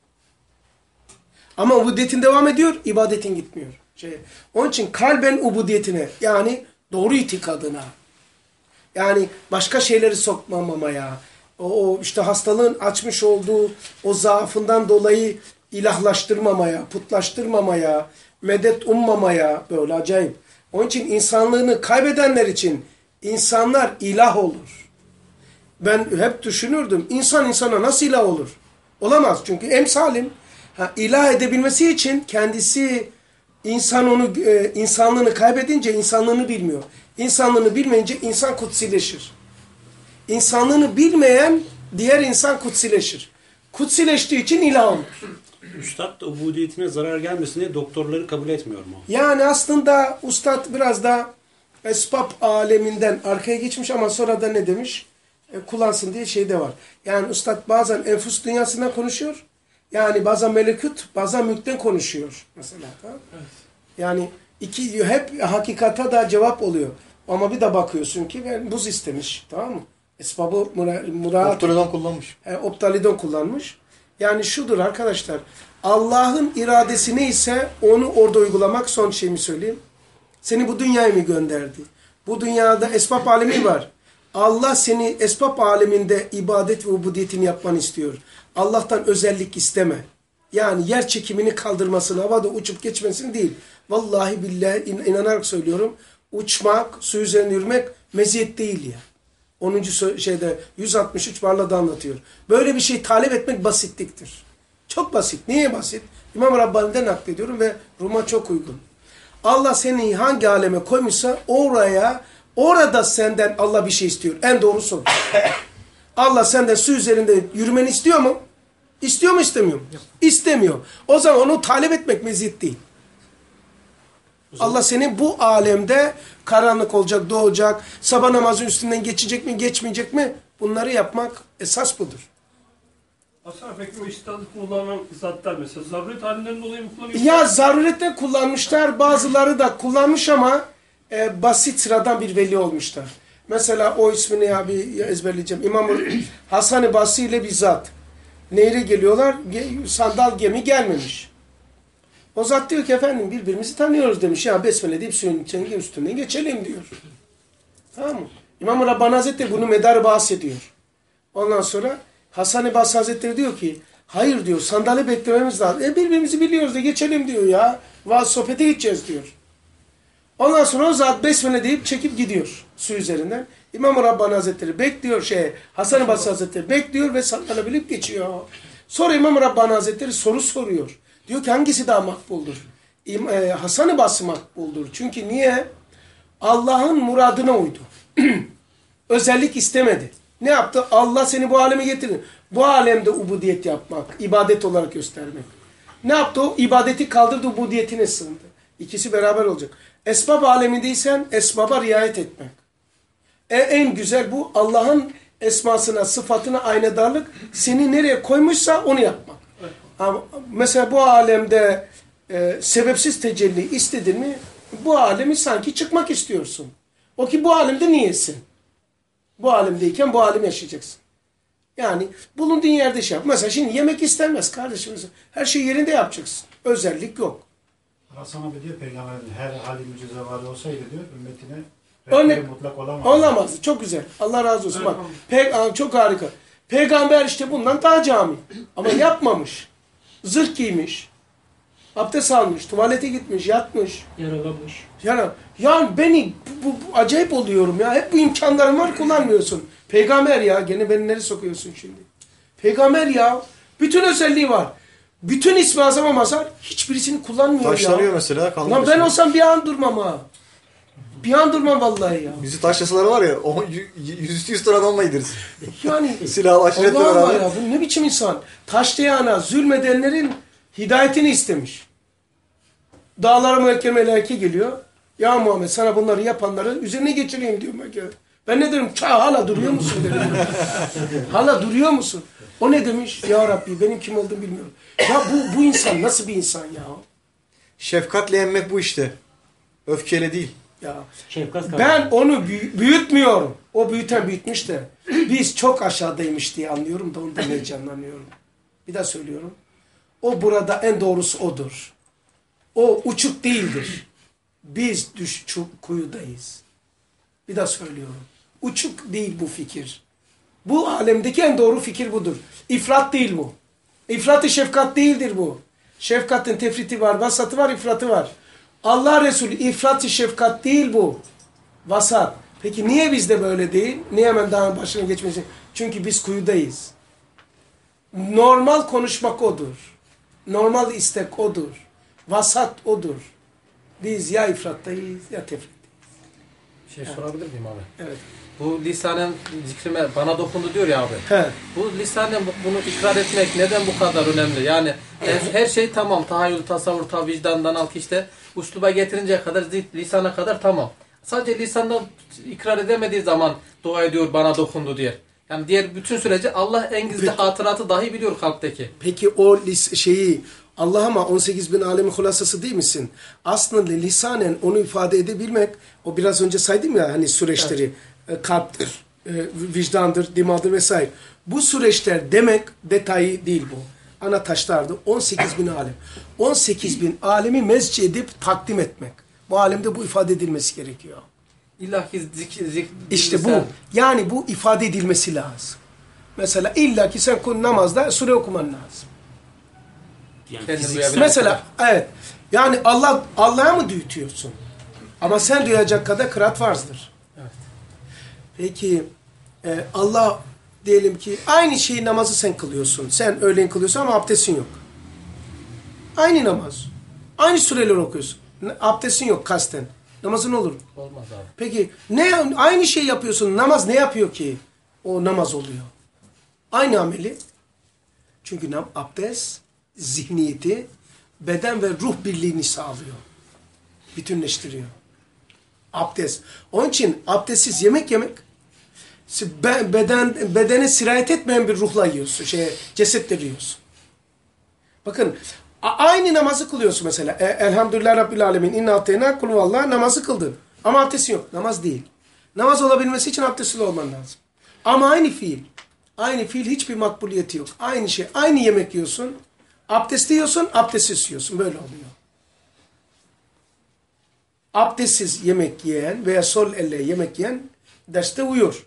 Ama ubudiyetin devam ediyor, ibadetin gitmiyor. Şey, onun için kalben ubudiyetine yani doğru itikadına yani başka şeyleri sokmamamaya o, o işte hastalığın açmış olduğu o zaafından dolayı ilahlaştırmamaya, putlaştırmamaya, medet ummamaya böyle acayip. Onun için insanlığını kaybedenler için insanlar ilah olur. Ben hep düşünürdüm insan insana nasıl ilah olur? Olamaz çünkü emsalim ha, ilah edebilmesi için kendisi insan onu e, insanlığını kaybedince insanlığını bilmiyor. İnsanlığını bilmeyince insan kutsileşir. İnsanlığını bilmeyen diğer insan kutsileşir. Kutsileştiği için ilah olur. Üstad da ubudiyetine zarar gelmesin diye doktorları kabul etmiyor mu? Yani aslında Üstad biraz da esbab aleminden arkaya geçmiş ama sonra da ne demiş? E, kullansın diye şey de var. Yani Üstad bazen enfus dünyasından konuşuyor. Yani bazen melekut, bazen mülkten konuşuyor mesela. Tamam? Evet. Yani iki hep hakikata da cevap oluyor. Ama bir de bakıyorsun ki ben buz istemiş. Tamam mı? Esbabı murat. Optalidon kullanmış. E, optalidon kullanmış. Yani şudur arkadaşlar. Allah'ın iradesi neyse onu orada uygulamak son şeyimi söyleyeyim. Seni bu dünyaya mı gönderdi? Bu dünyada esbab alemi var. Allah seni esbab aleminde ibadet ve ubudiyetini yapmanı istiyor. Allah'tan özellik isteme. Yani yer çekimini kaldırmasını, havada uçup geçmesini değil. Vallahi billahi in inanarak söylüyorum. Uçmak, su üzerine yürümek meziyet değil ya. onuncu şeyde yüz altmış üç barlada anlatıyor. Böyle bir şey talep etmek basitliktir. Çok basit. Niye basit? İmam Rabbani'den naklediyorum ve Rum'a çok uygun. Allah seni hangi aleme koymuşsa oraya, orada senden Allah bir şey istiyor. En doğrusu o. Allah senden su üzerinde yürümeni istiyor mu? İstiyor mu istemiyor mu? İstemiyor. O zaman onu talep etmek meziyet değil. Allah seni bu alemde karanlık olacak, doğacak, sabah namazı üstünden geçecek mi, geçmeyecek mi? Bunları yapmak esas budur. Aslında peki o istidadı kullanan zatlar mesela zaruret halinden dolayı mı kullanıyor? Ya zarurette kullanmışlar, bazıları da kullanmış ama e, basit sıradan bir veli olmuşlar. Mesela o ismini ya bir ezberleyeceğim. İmam Hasan-ı Basri ile bir zat. Nehre geliyorlar, sandal gemi gelmemiş. O zat diyor ki efendim birbirimizi tanıyoruz demiş. Ya besmele deyip suyun çengi üstünden geçelim diyor. Tamam mı? İmam-ı Rabbani Hazretleri bunu medar bahsediyor. Ondan sonra Hasan-ı Basri Hazretleri diyor ki hayır diyor sandalye beklememiz lazım. E birbirimizi biliyoruz da geçelim diyor ya. Vaaz sohbete gideceğiz diyor. Ondan sonra o zat besmele deyip çekip gidiyor su üzerinden. İmam-ı Rabbani Hazretleri bekliyor şey Hasan-ı Basri Hazretleri bekliyor ve sandalye bilip geçiyor. Sonra İmam-ı Rabbani Hazretleri soru soruyor. Diyor ki hangisi daha makbuldur? E, Hasan-ı Basri makbuldur. Çünkü niye? Allah'ın muradına uydu. Özellik istemedi. Ne yaptı? Allah seni bu aleme getirdi. Bu alemde ubudiyet yapmak, ibadet olarak göstermek. Ne yaptı o? İbadeti kaldırdı, ubudiyetine sığındı. İkisi beraber olacak. Esbab alemindeysen esbaba riayet etmek. E, en güzel bu Allah'ın esmasına, sıfatına aynadarlık seni nereye koymuşsa onu yapmak. Ama mesela bu alemde e, sebepsiz tecelli istedin mi bu alemi sanki çıkmak istiyorsun. O ki bu alemde niyesin? Bu alemdeyken bu alemi yaşayacaksın. Yani bulunduğun yerde şey yap. Mesela şimdi yemek istenmez kardeşim. Her şeyi yerinde yapacaksın. Özellik yok. Hasan abi diyor peygamberin her hali mücizevali olsaydı diyor ümmetine örnek mutlak olamaz. Olamaz. Çok güzel. Allah razı olsun. Bak, Peygamber çok harika. Peygamber işte bundan daha cami. Ama yapmamış. Zırh giymiş. Abdest almış. Tuvalete gitmiş. Yatmış. Yaralamış. Yani, yani beni bu, bu, bu, acayip oluyorum ya. Hep bu imkanlarım var kullanmıyorsun. Peygamber ya. Gene beni nereye sokuyorsun şimdi? Peygamber ya. Bütün özelliği var. Bütün ismi azama mazhar hiçbirisini kullanmıyor Taşlanıyor ya. mesela. Lan ben olsam bir an durmam ha. Bir an durmam vallahi ya. Bizi taşlasalar var ya, o yüz yüz tane adamla gideriz. Yani Silahlı aşiretle Allah Allah beraber. ya, bu ne biçim insan? Taşlayana, zulmedenlerin hidayetini istemiş. Dağlara müekkel melaike geliyor. Ya Muhammed, sana bunları yapanları üzerine geçireyim diyor Mekke. Ben ne derim? Ça hala duruyor musun dedim. Hala duruyor musun? O ne demiş? Ya Rabbi, benim kim olduğumu bilmiyorum. Ya bu, bu insan nasıl bir insan ya? Şefkatle yenmek bu işte. Öfkeyle değil. Ya Şefkat ben onu büyü- büyütmüyorum. O büyüten büyütmüş de. Biz çok aşağıdaymış diye anlıyorum da ondan heyecanlanıyorum. Bir daha söylüyorum. O burada en doğrusu odur. O uçuk değildir. Biz düş çuk kuyudayız. Bir daha söylüyorum. Uçuk değil bu fikir. Bu alemdeki en doğru fikir budur. İfrat değil bu. İfrat-ı şefkat değildir bu. Şefkatin tefriti var, vasatı var, ifratı var. Allah Resulü ifrat-ı şefkat değil bu. Vasat. Peki niye bizde böyle değil? Niye hemen daha başına geçmeyecek? Çünkü biz kuyudayız. Normal konuşmak odur. Normal istek odur. Vasat odur. Biz ya ifrattayız ya tefritteyiz. Bir şey sorabilir miyim abi? Evet. Bu lisanen zikrime bana dokundu diyor ya abi. He. Bu lisanen bu- bunu ikrar etmek neden bu kadar önemli? Yani her, her şey tamam. Tahayyül, tasavvur, ta vicdandan alk işte. Usluba getirinceye kadar, zit- lisana kadar tamam. Sadece lisandan ikrar edemediği zaman dua ediyor bana dokundu diye. Yani diğer bütün süreci Allah en gizli hatıratı dahi biliyor kalpteki. Peki o lis- şeyi Allah ama on sekiz bin alemin hulasası değil misin? Aslında lisanen onu ifade edebilmek, o biraz önce saydım ya hani süreçleri, evet. Kalptir, e, vicdandır, dimadır vesaire. Bu süreçler demek detayı değil bu. Ana taşlardı on sekiz bin alem. on sekiz bin alemi mezci edip takdim etmek. Bu alemde bu ifade edilmesi gerekiyor. İlla ki zik, zik, İşte bu. lisan- Yani bu ifade edilmesi lazım. Mesela illa ki sen namazda sure okuman lazım. Yani Kendini fiziksel- duyabilir. Mesela evet. Yani Allah Allah'a mı duyutuyorsun? Ama sen duyacak kadar kıraat farzdır. Evet. Peki e, Allah diyelim ki aynı şeyi namazı sen kılıyorsun. Sen öğlen kılıyorsun ama abdestin yok. Aynı namaz. Aynı sureleri okuyorsun. Abdestin yok kasten. Namazın olur. Olmaz abi. Peki ne aynı şey yapıyorsun. Namaz ne yapıyor ki? O namaz oluyor. Aynı ameli. Çünkü nam abdest zihniyeti, beden ve ruh birliğini sağlıyor. Bütünleştiriyor. Abdest. Onun için abdestsiz yemek yemek beden bedene sirayet etmeyen bir ruhla yiyorsun. Şey, cesetle yiyorsun. Bakın aynı namazı kılıyorsun mesela. E, Elhamdülillah Rabbil Alemin. İnna ateyna kul vallah namazı kıldın. Ama abdestin yok. Namaz değil. Namaz olabilmesi için abdestli olman lazım. Ama aynı fiil. Aynı fiil hiçbir makbuliyeti yok. Aynı şey. Aynı yemek yiyorsun. Abdestli yiyorsun, abdestsiz yiyorsun. Böyle oluyor. Abdestsiz yemek yiyen veya sol elle yemek yiyen derste uyur.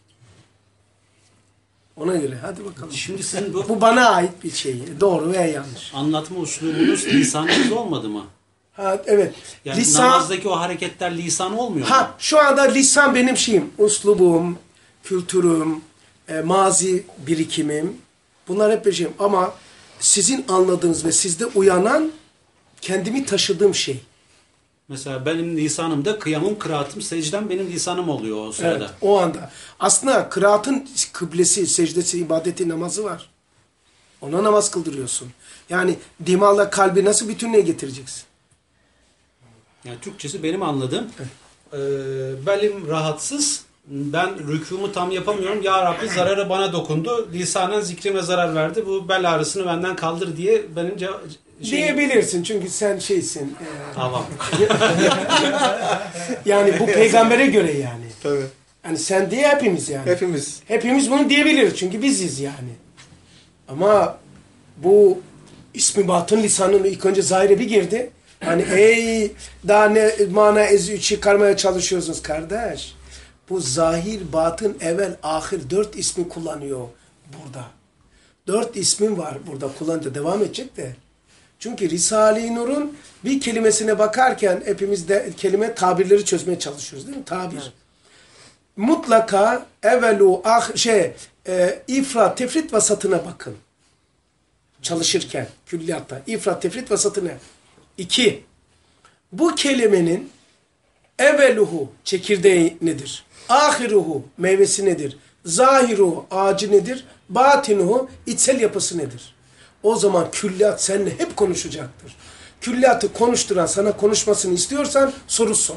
Ona göre. Hadi bakalım. Şimdi sizin bu, Bu bana ait bir şey. Doğru veya yanlış. anlatma uslubunuz lisanınız olmadı mı? Ha, evet. Yani lisan, namazdaki o hareketler lisan olmuyor mu? ha, şu anda lisan benim şeyim. Uslubum, kültürüm, e, mazi birikimim. Bunlar hep bir şeyim. Ama sizin anladığınız ve sizde uyanan kendimi taşıdığım şey. Mesela benim lisanımda kıyamım, kıraatım, secdem benim lisanım oluyor o sırada. Evet, o anda. Aslında kıraatın kıblesi, secdesi, ibadeti, namazı var. Ona namaz kıldırıyorsun. Yani dimağla kalbi nasıl bütünlüğe getireceksin? Yani Türkçesi benim anladığım e, belim rahatsız, ben rükûmu tam yapamıyorum. Ya Rabbi zararı bana dokundu. Lisanen zikrime zarar verdi. Bu bel ağrısını benden kaldır diye benim ce- şey... Diyebilirsin çünkü sen şeysin. E, Tamam. yani bu peygambere göre yani. Tabii. Yani sen diye hepimiz yani. Hepimiz. Hepimiz bunu diyebiliriz çünkü biziz yani. Ama bu ismi batın lisanını ilk önce zahire bir girdi. Hani ey daha ne mana ezi çıkarmaya çalışıyorsunuz kardeş. Bu zahir, batın, evvel, ahir dört ismi kullanıyor burada. Dört ismin var burada kullanınca devam edecek de. Çünkü Risale-i Nur'un bir kelimesine bakarken hepimiz de kelime tabirleri çözmeye çalışıyoruz değil mi? Tabir. Evet. Mutlaka evvelu, ah, şey, e, ifrat, tefrit vasatına bakın. Çalışırken, külliyatta. İfrat, tefrit vasatına. İki, bu kelimenin Eveluhu çekirdeği nedir? Ahiruhu meyvesi nedir? Zahiruhu ağacı nedir? Batinuhu içsel yapısı nedir? O zaman külliyat seninle hep konuşacaktır. Külliyatı konuşturan sana konuşmasını istiyorsan soru sor.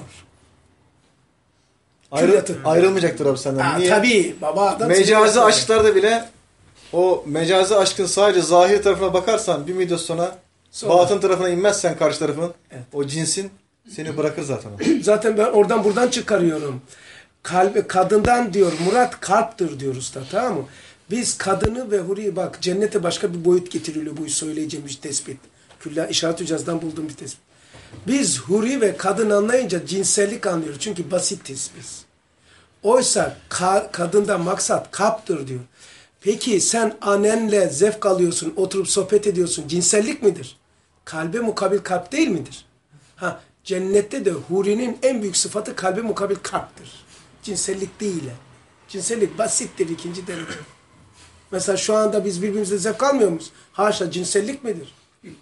Ayrı, ayrılmayacaktır abi senden. Ha, Niye? tabii baba adam. Mecazi aşklarda bile o mecazi aşkın sadece zahir tarafına bakarsan bir müddet sonra, sonra batın tarafına inmezsen karşı tarafın evet. o cinsin seni bırakır zaten. Zaten ben oradan buradan çıkarıyorum. Kalbi kadından diyor Murat kalptir diyoruz da, tamam mı? Biz kadını ve huriyi bak cennete başka bir boyut getiriliyor bu söyleyeceğim bir tespit. Külla İşaret-ı Caz'dan bulduğum bir tespit. Biz huri ve kadın anlayınca cinsellik anlıyoruz. Çünkü basitiz biz. Oysa ka kadından maksat kalptir diyor. Peki sen annenle zevk alıyorsun, oturup sohbet ediyorsun. Cinsellik midir? Kalbe mukabil kalp değil midir? Ha, cennette de hurinin en büyük sıfatı kalbe mukabil kalptir. Cinsellik değil. Cinsellik basittir ikinci derece. Mesela şu anda biz birbirimizle zevk almıyor muyuz? Haşa cinsellik midir?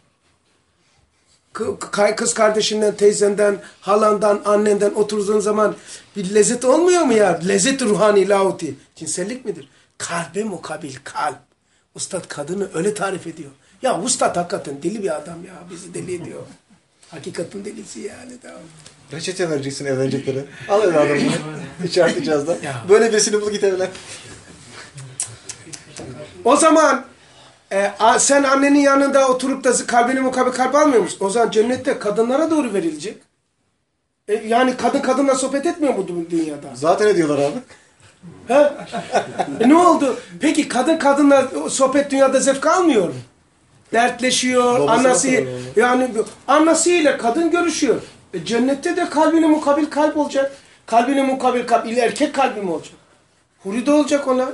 Kız kardeşinden, teyzenden, halandan, annenden oturduğun zaman bir lezzet olmuyor mu ya? Lezzet ruhani lahuti. Cinsellik midir? Kalbe mukabil kalp. Ustad kadını öyle tarif ediyor. Ya ustad hakikaten deli bir adam ya. Bizi deli ediyor. Hakikatin delisi yani. Tamam. Reçete vereceksin evleneceklere. Al ev adamını. İçerteceğiz da. Böyle birisini bul git evlen. O zaman e, a, sen annenin yanında oturup da kalbine mukabil kalp almıyor musun? O zaman cennette kadınlara doğru verilecek. E, yani kadın kadınla sohbet etmiyor mu bu dünyada? Zaten ediyorlar abi. He? E, ne oldu? Peki kadın kadınla sohbet dünyada zevk almıyor mu? Dertleşiyor, Babası annası yani annesiyle kadın görüşüyor. E, cennette de kalbine mukabil kalp olacak. Kalbine mukabil kalp, ile erkek kalbi mi olacak? Huri de olacak ona.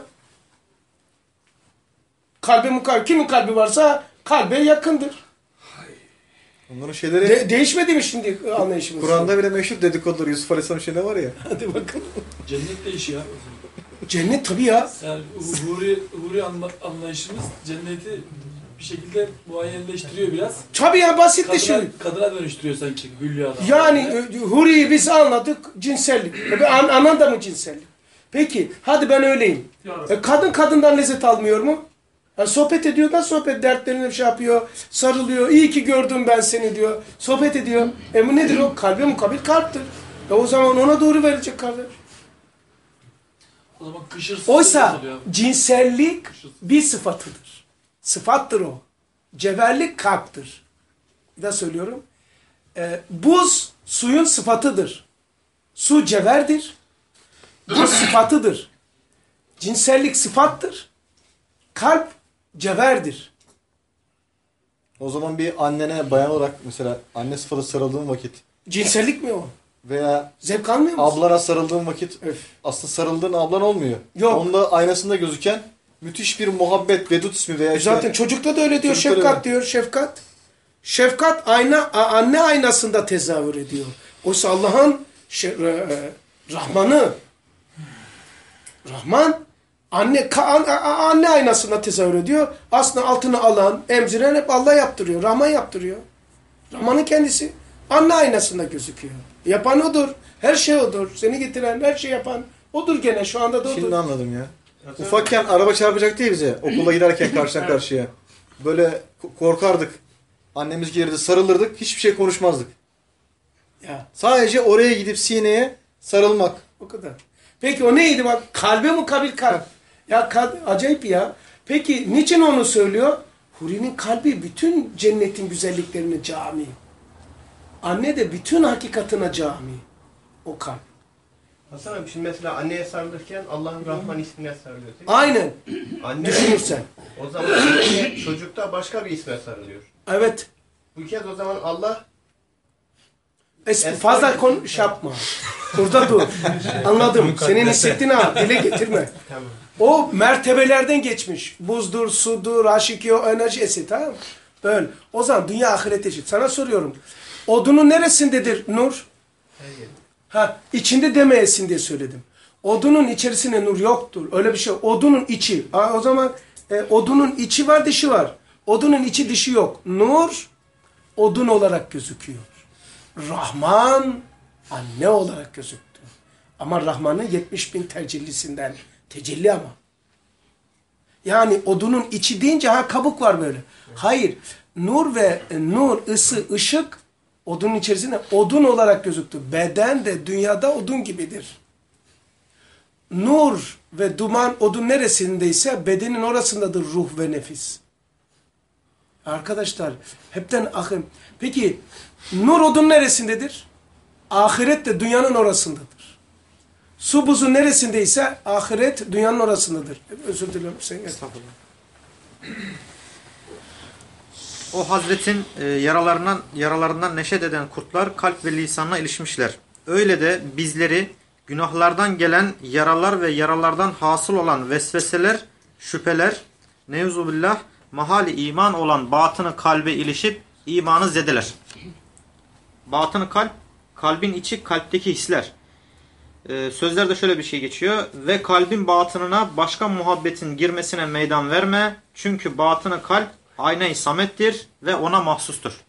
Kalbe mukabil, kimin kalbi varsa kalbe yakındır. Onların şeyleri... De değişmedi mi şimdi anlayışımız? Kur'an'da bile meşhur dedikodular. Yusuf Aleyhisselam şeyine var ya. Hadi bakalım. Cennet değişiyor. Cennet tabii ya. Yani huri, huri anlayışımız cenneti bir şekilde muayyenleştiriyor biraz. Tabii ya basitleşiyor. Kadına, kadına dönüştürüyor sanki hülyadan. Yani e, huriyi biz anladık cinsellik. E, an, anan da mı cinsellik? Peki hadi ben öyleyim. E, kadın kadından lezzet almıyor mu? Yani sohbet ediyor da sohbet dertlerini bir şey yapıyor. Sarılıyor. İyi ki gördüm ben seni diyor. Sohbet ediyor. E bu nedir o? Kalbe mukabil kalptir. E o zaman ona doğru verecek kardeş. O zaman kışırsız oysa cinsellik bir sıfatıdır. Sıfattır o. Cevherlik kalptir. Bir daha söylüyorum. E, buz suyun sıfatıdır. Su cevherdir. Buz sıfatıdır. Cinsellik sıfattır. Kalp cevherdir. O zaman bir annene bayan olarak mesela anne sıfatı sarıldığın vakit. Cinsellik mi o? Veya zevk almıyor musun? Ablana sarıldığın vakit Öf. aslında sarıldığın ablan olmuyor. Yok. Onda aynasında gözüken müthiş bir muhabbet, vedut ismi veya işte. Zaten çocukta da öyle diyor. Şefkat öyle. diyor. Şefkat. Şefkat ayna, anne aynasında tezahür ediyor. Oysa Allah'ın Rahman'ı Rahman anne anne aynasında tezahür ediyor. Aslında altını alan, emziren hep Allah yaptırıyor. Rahman yaptırıyor. Rahman'ın kendisi anne aynasında gözüküyor. Yapan odur. Her şey odur. Seni getiren, her şey yapan odur gene. Şu anda da odur. Şimdi anladım ya. Ufakken araba çarpacak değil bize. Okula giderken karşıdan karşıya. Böyle korkardık. Annemiz gelirdi, sarılırdık. Hiçbir şey konuşmazdık. Ya. Sadece oraya gidip sineye sarılmak. O kadar. Peki o neydi bak? Kalbe mukabil kalp. Ya acayip ya. Peki niçin onu söylüyor? Huri'nin kalbi bütün cennetin güzelliklerine cami. Anne de bütün hakikatına cami. O kalp. Hasan abi şimdi mesela anneye sarılırken Allah'ın Rahman ismine sarılıyor değil mi? Aynen. Anne düşünürsen. O zaman anne çocukta başka bir isme sarılıyor. Evet. Bu kez o zaman Allah Es fazla konuş yapma. Burada dur. Anladım. Senin hissettiğini al. Dile getirme. Tamam. O mertebelerden geçmiş. Buzdur, sudur, haşiki, o enerji esi. Tamam mı? Böyle. O zaman dünya ahiret eşit. Sana soruyorum. Odunun neresindedir nur? Hayır. Ha, içinde demeyesin diye söyledim. Odunun içerisinde nur yoktur. Öyle bir şey. Odunun içi. Ha, o zaman e, odunun içi var, dışı var. Odunun içi, dışı yok. Nur odun olarak gözüküyor. Rahman Anne olarak gözüktü. Ama Rahman'ın yetmiş bin tecellisinden. Tecelli ama. Yani odunun içi deyince ha kabuk var böyle. Hayır. Nur ve nur, ısı, ışık odunun içerisinde odun olarak gözüktü. Beden de dünyada odun gibidir. Nur ve duman odun neresindeyse bedenin orasındadır ruh ve nefis. Arkadaşlar hepten ahim. Peki nur odun neresindedir? Ahiret de dünyanın orasındadır. Su buzun neresindeyse ahiret dünyanın orasındadır. Özür dilerim. Sen Estağfurullah. O Hazretin e, yaralarından yaralarından neşet eden kurtlar kalp ve lisanına ilişmişler. Öyle de bizleri günahlardan gelen yaralar ve yaralardan hasıl olan vesveseler, şüpheler, nevzubillah, mahali iman olan batını kalbe ilişip imanı zedeler. Batını kalp, kalbin içi kalpteki hisler. Ee, sözlerde şöyle bir şey geçiyor. Ve kalbin batınına başka muhabbetin girmesine meydan verme. Çünkü batını kalp ayna-i samettir ve ona mahsustur.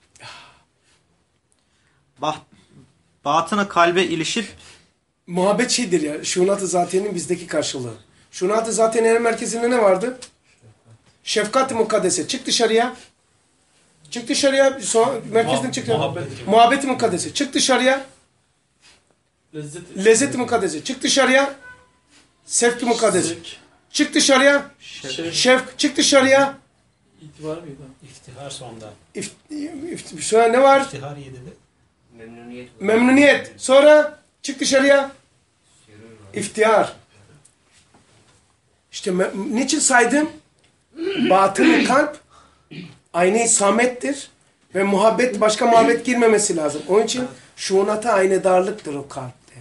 Bah, batını kalbe ilişip muhabbet şeydir ya. Şunat-ı Zatiye'nin bizdeki karşılığı. Şunat-ı Zatiye'nin merkezinde ne vardı? Şefkat-ı mukaddese. Çık dışarıya. Çık dışarıya. So merkezden çık. Muhabbet. Muhabbet-i mukaddese. Çık dışarıya. Lezzet. Lezzet-i mukaddese. Çık dışarıya. Sevk-i mukaddese. Çık dışarıya. Şevk. Şevk. Çık dışarıya. İtibar mıydı? İftihar sonda. İft, ift, sonra ne var? İftihar yedide. Memnuniyet. Memnuniyet. Sonra çık dışarıya. İftihar. İşte niçin saydım? Batın kalp aynı samettir ve muhabbet başka muhabbet girmemesi lazım. Onun için şuunata aynı darlıktır o kalpte.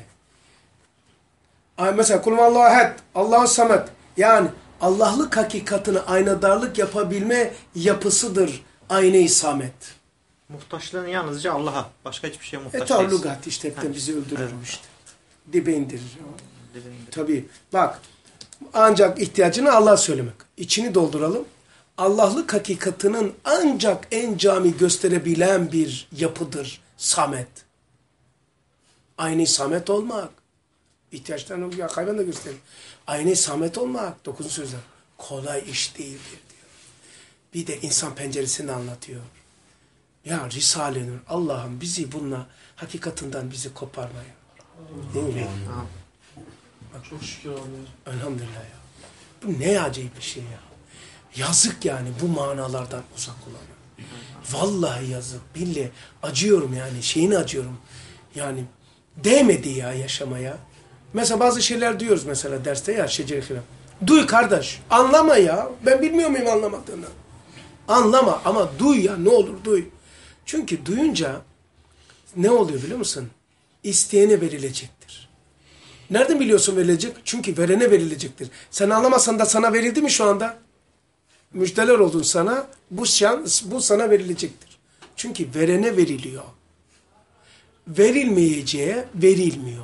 Mesela kulvallahu ahad, Allahu samet. Yani Allah'lık hakikatini aynadarlık yapabilme yapısıdır aynı samet. muhtaçlığın yalnızca Allah'a. Başka hiçbir şeye muhtaç E değiliz. talugat işte hepten bizi öldürür Evet. işte. Dibe indirir. Dibe indirir. Tabii. Bak ancak ihtiyacını Allah'a söylemek. İçini dolduralım. Allah'lık hakikatinin ancak en cami gösterebilen bir yapıdır samet. Aynı samet olmak. İhtiyaçlarını ya hayvan da gösterir. Aynı samet olmak. Dokuz sözler. Kolay iş değildir diyor. Bir de insan penceresini anlatıyor. Ya Risale-i Nur Allah'ım bizi bununla hakikatinden bizi koparma ya. Değil mi? Bak, çok şükür abi. Elhamdülillah ya. Bu ne acayip bir şey ya. Yazık yani bu manalardan uzak olana. Vallahi yazık. Billahi acıyorum yani. Şeyini acıyorum. Yani değmedi ya yaşamaya. Mesela bazı şeyler diyoruz mesela derste ya şeceri hilaf. Duy kardeş. Anlama ya. Ben bilmiyor muyum anlamadığını? Anlama ama duy ya. Ne olur duy. Çünkü duyunca ne oluyor biliyor musun? İsteyene verilecektir. Nereden biliyorsun verilecek? Çünkü verene verilecektir. Sen anlamasan da sana verildi mi şu anda? Müjdeler oldun sana. Bu şans, bu sana verilecektir. Çünkü verene veriliyor. Verilmeyeceğe verilmiyor.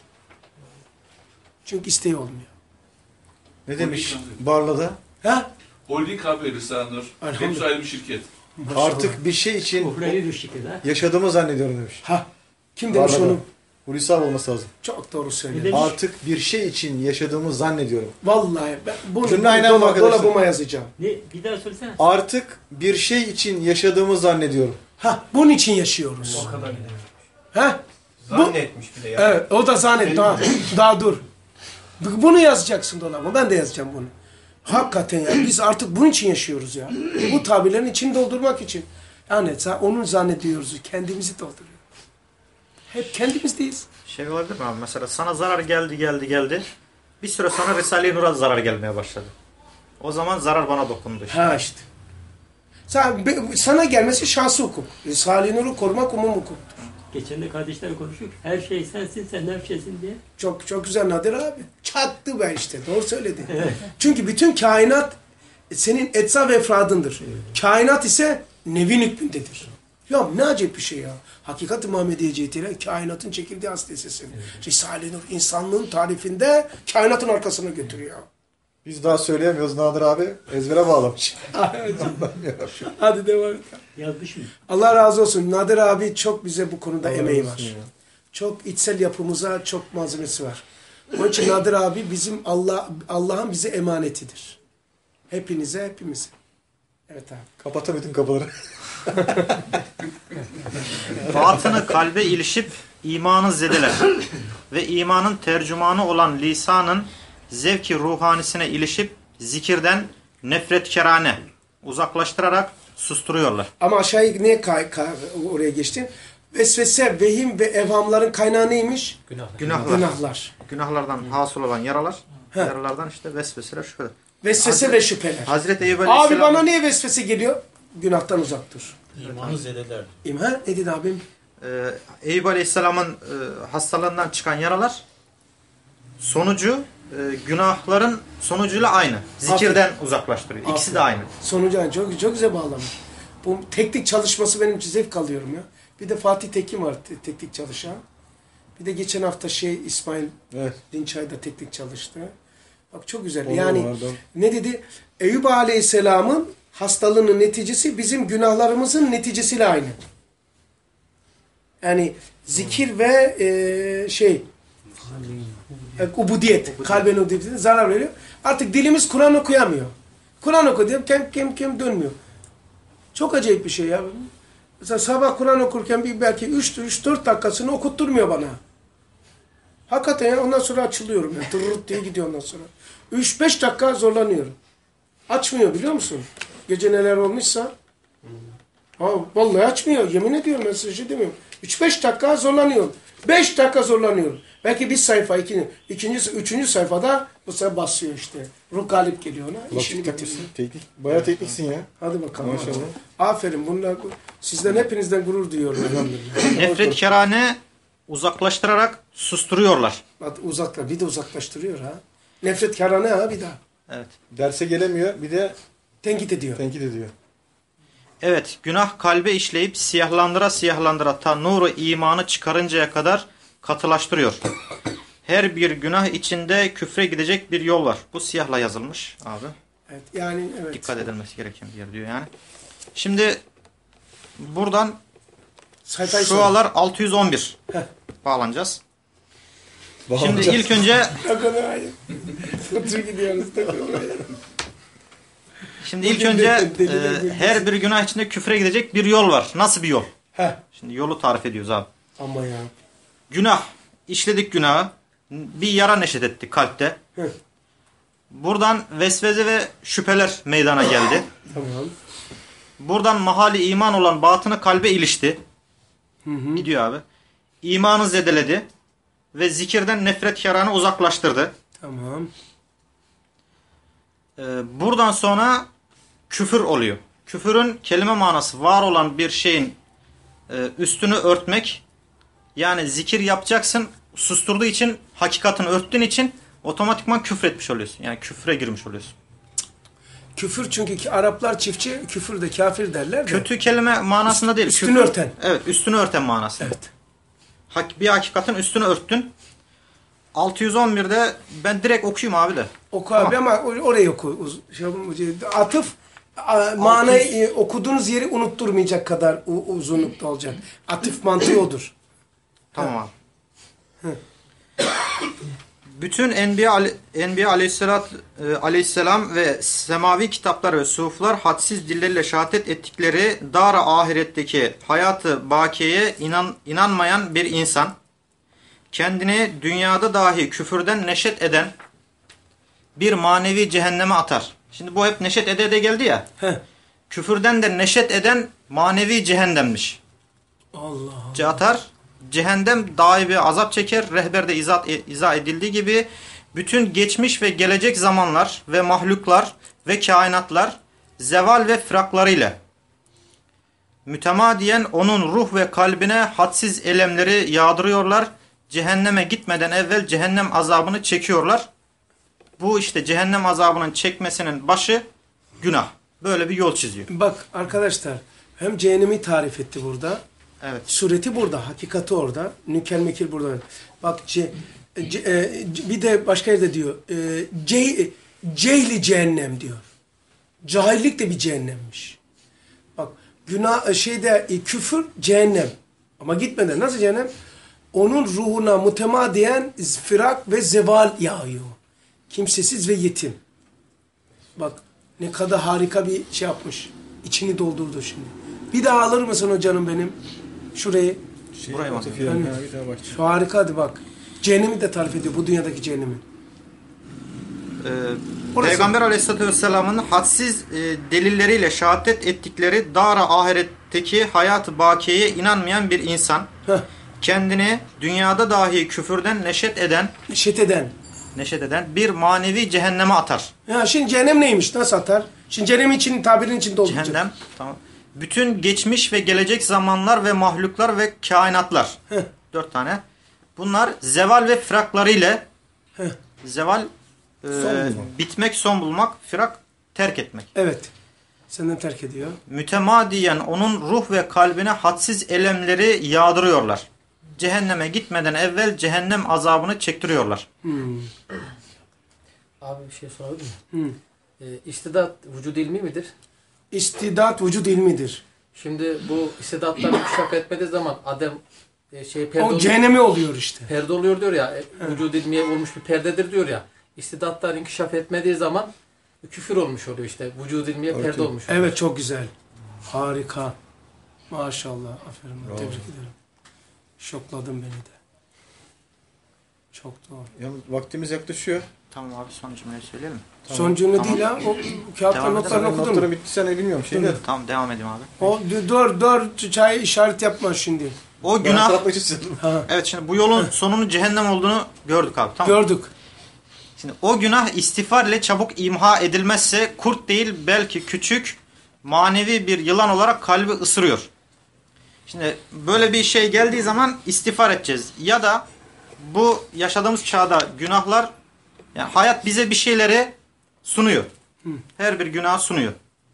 Çünkü isteği olmuyor. Ne demiş Barla'da? Ha? Holding haberi Risale-i Nur. Hepsi ayrı bir şirket. Artık bir şey için Uhrevi bir şekilde. ha. yaşadığımı zannediyorum demiş. Ha? Kim demiş Barla'da. onu? Hulusi abi olması lazım. Çok doğru Ne söylüyor. demiş? Artık bir şey için yaşadığımı zannediyorum. Vallahi ben bunu Cümle aynen dola, arkadaşlar. dolabıma yazacağım. Ne? Bir daha söylesene. Artık bir şey için yaşadığımı zannediyorum. Ha, bunun için yaşıyoruz. O kadar gidelim. Ha? Zannetmiş bir de ya. Evet, o da zannet. Daha, daha dur. Bunu yazacaksın dolabıma. Ben de yazacağım bunu. Hakikaten ya. Biz artık bunun için yaşıyoruz ya. Bu tabirlerin içini doldurmak için. Yani onun zannediyoruz. Kendimizi dolduruyoruz. Hep kendimizdeyiz. Şey olabilir mi abi? Mesela sana zarar geldi geldi geldi. Bir süre sonra Risale-i Nur'a zarar gelmeye başladı. O zaman zarar bana dokundu işte. Ha işte. Sana, sana gelmesi şahsi hukuk. Risale-i Nur'u korumak umum hukuktur. Geçen de kardeşler konuşuyor. Her şey sensin, sen her şeysin diye. Çok çok güzel Nadir abi. Çattı ben işte. Doğru söyledi. Çünkü bütün kainat senin etsa ve efradındır. Kainat ise nevin hükmündedir. Ya ne acayip bir şey ya. Hakikat-ı Muhammediye cihetiyle kainatın çekildiği hastesisin. Risale-i Nur insanlığın tarifinde kainatın arkasına götürüyor. Biz daha söyleyemiyoruz Nadir abi. Ezbere bağlamış. Hadi devam et. Yazmış mı? Allah razı olsun. Nadir abi çok bize bu konuda Allah emeği razı var. olsun ya. çok içsel yapımıza çok malzemesi var. Onun için Nadir abi bizim Allah Allah'ın bize emanetidir. Hepinize, hepimize. Evet abi. Kapata bütün kapıları. Batını kalbe ilişip imanı zedeler ve imanın tercümanı olan lisanın zevki ruhanisine ilişip zikirden nefretkerane uzaklaştırarak susturuyorlar. Ama aşağıya niye kay, kay, oraya geçtin? Vesvese, vehim ve evhamların kaynağı neymiş? Günahlar. Günahlar. Günahlar. Günahlardan hasıl olan yaralar, He. yaralardan işte vesveseler, şüpheler. Vesvese Hazreti, ve şüpheler. Hazreti Eyüp Abi Aleyhisselam... bana niye vesvese geliyor? Günahtan uzak dur. İmanı zedeler. İman edin abim. Ee, Eyüp Aleyhisselam'ın e, hastalığından çıkan yaralar sonucu e, günahların sonucuyla aynı. Zikirden Aferin. uzaklaştırıyor. İkisi Aferin. de aynı. Sonucu çok, çok güzel bağlamış. Bu teknik çalışması benim için zevk alıyorum ya. Bir de Fatih Tekin var te teknik çalışan. Bir de geçen hafta şey İsmail Evet. Dinçay da teknik çalıştı. Bak çok güzel. Olur, yani vardı. ne dedi? Eyüp Aleyhisselam'ın hastalığının neticesi bizim günahlarımızın neticesiyle aynı. Yani zikir ve e, şey e, ubudiyet, kalben ubudiyetine zarar veriyor. Artık dilimiz Kur'an okuyamıyor. Kur'an oku diyor, kem kem kem dönmüyor. Çok acayip bir şey ya. Mesela sabah Kur'an okurken bir belki üç dört dakikasını okutturmuyor bana. Hakikaten ya, ondan sonra açılıyorum. Ya. Tırırt diye gidiyor ondan sonra. üç beş dakika zorlanıyorum. Açmıyor biliyor musun? Gece neler olmuşsa. Ha, vallahi açmıyor. Yemin ediyorum ben size şey demiyorum. üç beş dakika zorlanıyorum. beş dakika zorlanıyorum. Belki bir sayfa, ikinci, ikinci, üçüncü sayfada bu sefer basıyor işte. Ruh galip geliyor ona. İşini bitiriyor. Teknik. Bayağı tekniksin ya. Hadi bakalım. Maşallah. Aferin. Bunlar, sizden hepinizden gurur duyuyorum. Elhamdülillah. Nefretkerane uzaklaştırarak susturuyorlar. Uzakla, bir de uzaklaştırıyor ha. Nefretkarane ha bir daha. Evet. Derse gelemiyor. Bir de tenkit ediyor. Tenkit ediyor. Evet, günah kalbe işleyip siyahlandıra siyahlandıra ta nuru imanı çıkarıncaya kadar katılaştırıyor. Her bir günah içinde küfre gidecek bir yol var. Bu siyahla yazılmış abi. Evet, yani evet. Dikkat edilmesi gereken bir yer diyor yani. Şimdi buradan Sayfayı şu alar altı yüz on bir Heh. bağlanacağız. Bağlanacağız. Şimdi ilk önce Otur gidiyoruz. Şimdi ilk önce e, her bir günah içinde küfre gidecek bir yol var. Nasıl bir yol? Heh. Şimdi yolu tarif ediyoruz abi. Ama ya. Günah. işledik günahı. Bir yara neşet etti kalpte. Heh. Buradan vesvese ve şüpheler meydana geldi. Tamam. Buradan mahali iman olan batını kalbe ilişti. Hı hı. Gidiyor abi. İmanı zedeledi. Ve zikirden nefret yaranı uzaklaştırdı. Tamam. Ee, buradan sonra küfür oluyor. Küfürün kelime manası var olan bir şeyin e, üstünü örtmek. Yani zikir yapacaksın. Susturduğu için, hakikatini örttüğün için otomatikman küfretmiş oluyorsun. Yani küfre girmiş oluyorsun. Küfür çünkü ki Araplar çiftçi küfür de kafir derler de. Kötü kelime manasında değil. Üstünü küfür, örten. Evet, üstünü örten manası. Evet. Bir hakikatin üstünü örttün. altı yüz on birde ben direkt okuyayım abi de. Oku abi ama orayı oku. Şey, atıf manayı okuduğunuz yeri unutturmayacak kadar uzunlukta olacak. Atıf mantığı odur. Tamam abi. Bütün Enbiya, Enbiya aleyhisselat, aleyhisselam ve semavi kitaplar ve suflar hadsiz dilleriyle şehadet ettikleri dar-ı ahiretteki hayatı bakiyeye inan, inanmayan bir insan, kendini dünyada dahi küfürden neşet eden bir manevi cehenneme atar. Şimdi bu hep neşet ede de geldi ya. Heh. Küfürden de neşet eden manevi cehennemmiş. Allah Allah. Atar. Cehennem dahi bir azap çeker. Rehberde izah, izah edildiği gibi bütün geçmiş ve gelecek zamanlar ve mahluklar ve kainatlar zeval ve firaklarıyla mütemadiyen onun ruh ve kalbine hadsiz elemleri yağdırıyorlar. Cehenneme gitmeden evvel cehennem azabını çekiyorlar. Bu işte cehennem azabının çekmesinin başı günah. Böyle bir yol çiziyor. Bak arkadaşlar hem cehennemi tarif etti burada. Evet. Sureti burada, hakikati orada. Nükel mekil burada. Bak ce, ce, e, bir de başka yerde diyor. E, ce, cehli cehennem diyor. Cahillik de bir cehennemmiş. Bak günah şeyde e, küfür cehennem. Ama gitmeden nasıl cehennem? onun ruhuna mütemadiyen firak ve zeval yağıyor. Kimsesiz ve yetim. Bak ne kadar harika bir şey yapmış. İçini doldurdu şimdi. Bir daha alır mısın o canım benim? Şurayı. Şey, Buraya bak. Yani, şu harikadı bak. Cehennemi de tarif ediyor. Bu dünyadaki cehennemi. Ee, Peygamber Aleyhisselatü Vesselam'ın hadsiz e, delilleriyle şehadet ettikleri dar-ı ahiretteki hayat-ı bakiyeye inanmayan bir insan Heh. kendini dünyada dahi küfürden neşet eden Neşet eden. neşet eden bir manevi cehenneme atar. Ya şimdi cehennem neymiş? Nasıl atar? Şimdi cehennem için tabirin için dolduracak. Cehennem, tamam. Bütün geçmiş ve gelecek zamanlar ve mahluklar ve kainatlar. Heh. Dört tane. Bunlar zeval ve firaklarıyla Heh. zeval e, bulmak. bitmek, son bulmak, firak terk etmek. Evet. Senden terk ediyor. Mütemadiyen onun ruh ve kalbine hadsiz elemleri yağdırıyorlar. Cehenneme gitmeden evvel cehennem azabını çektiriyorlar. Hmm. Abi bir şey sorabilir miyim? Hmm. Ee, istidat vücud ilmi midir? İstidat vücud ilmidir. Şimdi bu istidatları inkişaf etmediği zaman Adem e, şey perde O oluyor, cehennemi oluyor işte. perde oluyor diyor ya. E, vücud ilmiye olmuş bir perdedir diyor ya. İstidatlar inkişaf etmediği zaman küfür olmuş oluyor işte. Vücud ilmiye Evet, perde evet. olmuş oluyor. Evet çok güzel. Harika. Maşallah. Aferin. Bravo. Tebrik ederim. Şokladın beni de. Çok doğru. Yalnız vaktimiz yaklaşıyor. Tamam abi, son cümleyi söyleyelim mi? Son cümle Tamam. değil ha. O kağıttan Devam notlarını Senin okudun notların mu? bitti sen bilmiyorum şeyde. Değil mi? Tamam, devam edeyim abi. O dur dur çay işaret yapma şimdi. O Ben günah, tarafmak istiyorum. Ha, evet, şimdi bu yolun sonunun cehennem olduğunu gördük abi. Tamam. gördük. Şimdi o günah istiğfar ile çabuk imha edilmezse kurt değil belki küçük manevi bir yılan olarak kalbi ısırıyor. Şimdi böyle bir şey geldiği zaman istiğfar edeceğiz. Ya da bu yaşadığımız çağda günahlar, yani hayat bize bir şeyleri sunuyor. Her bir günah sunuyor.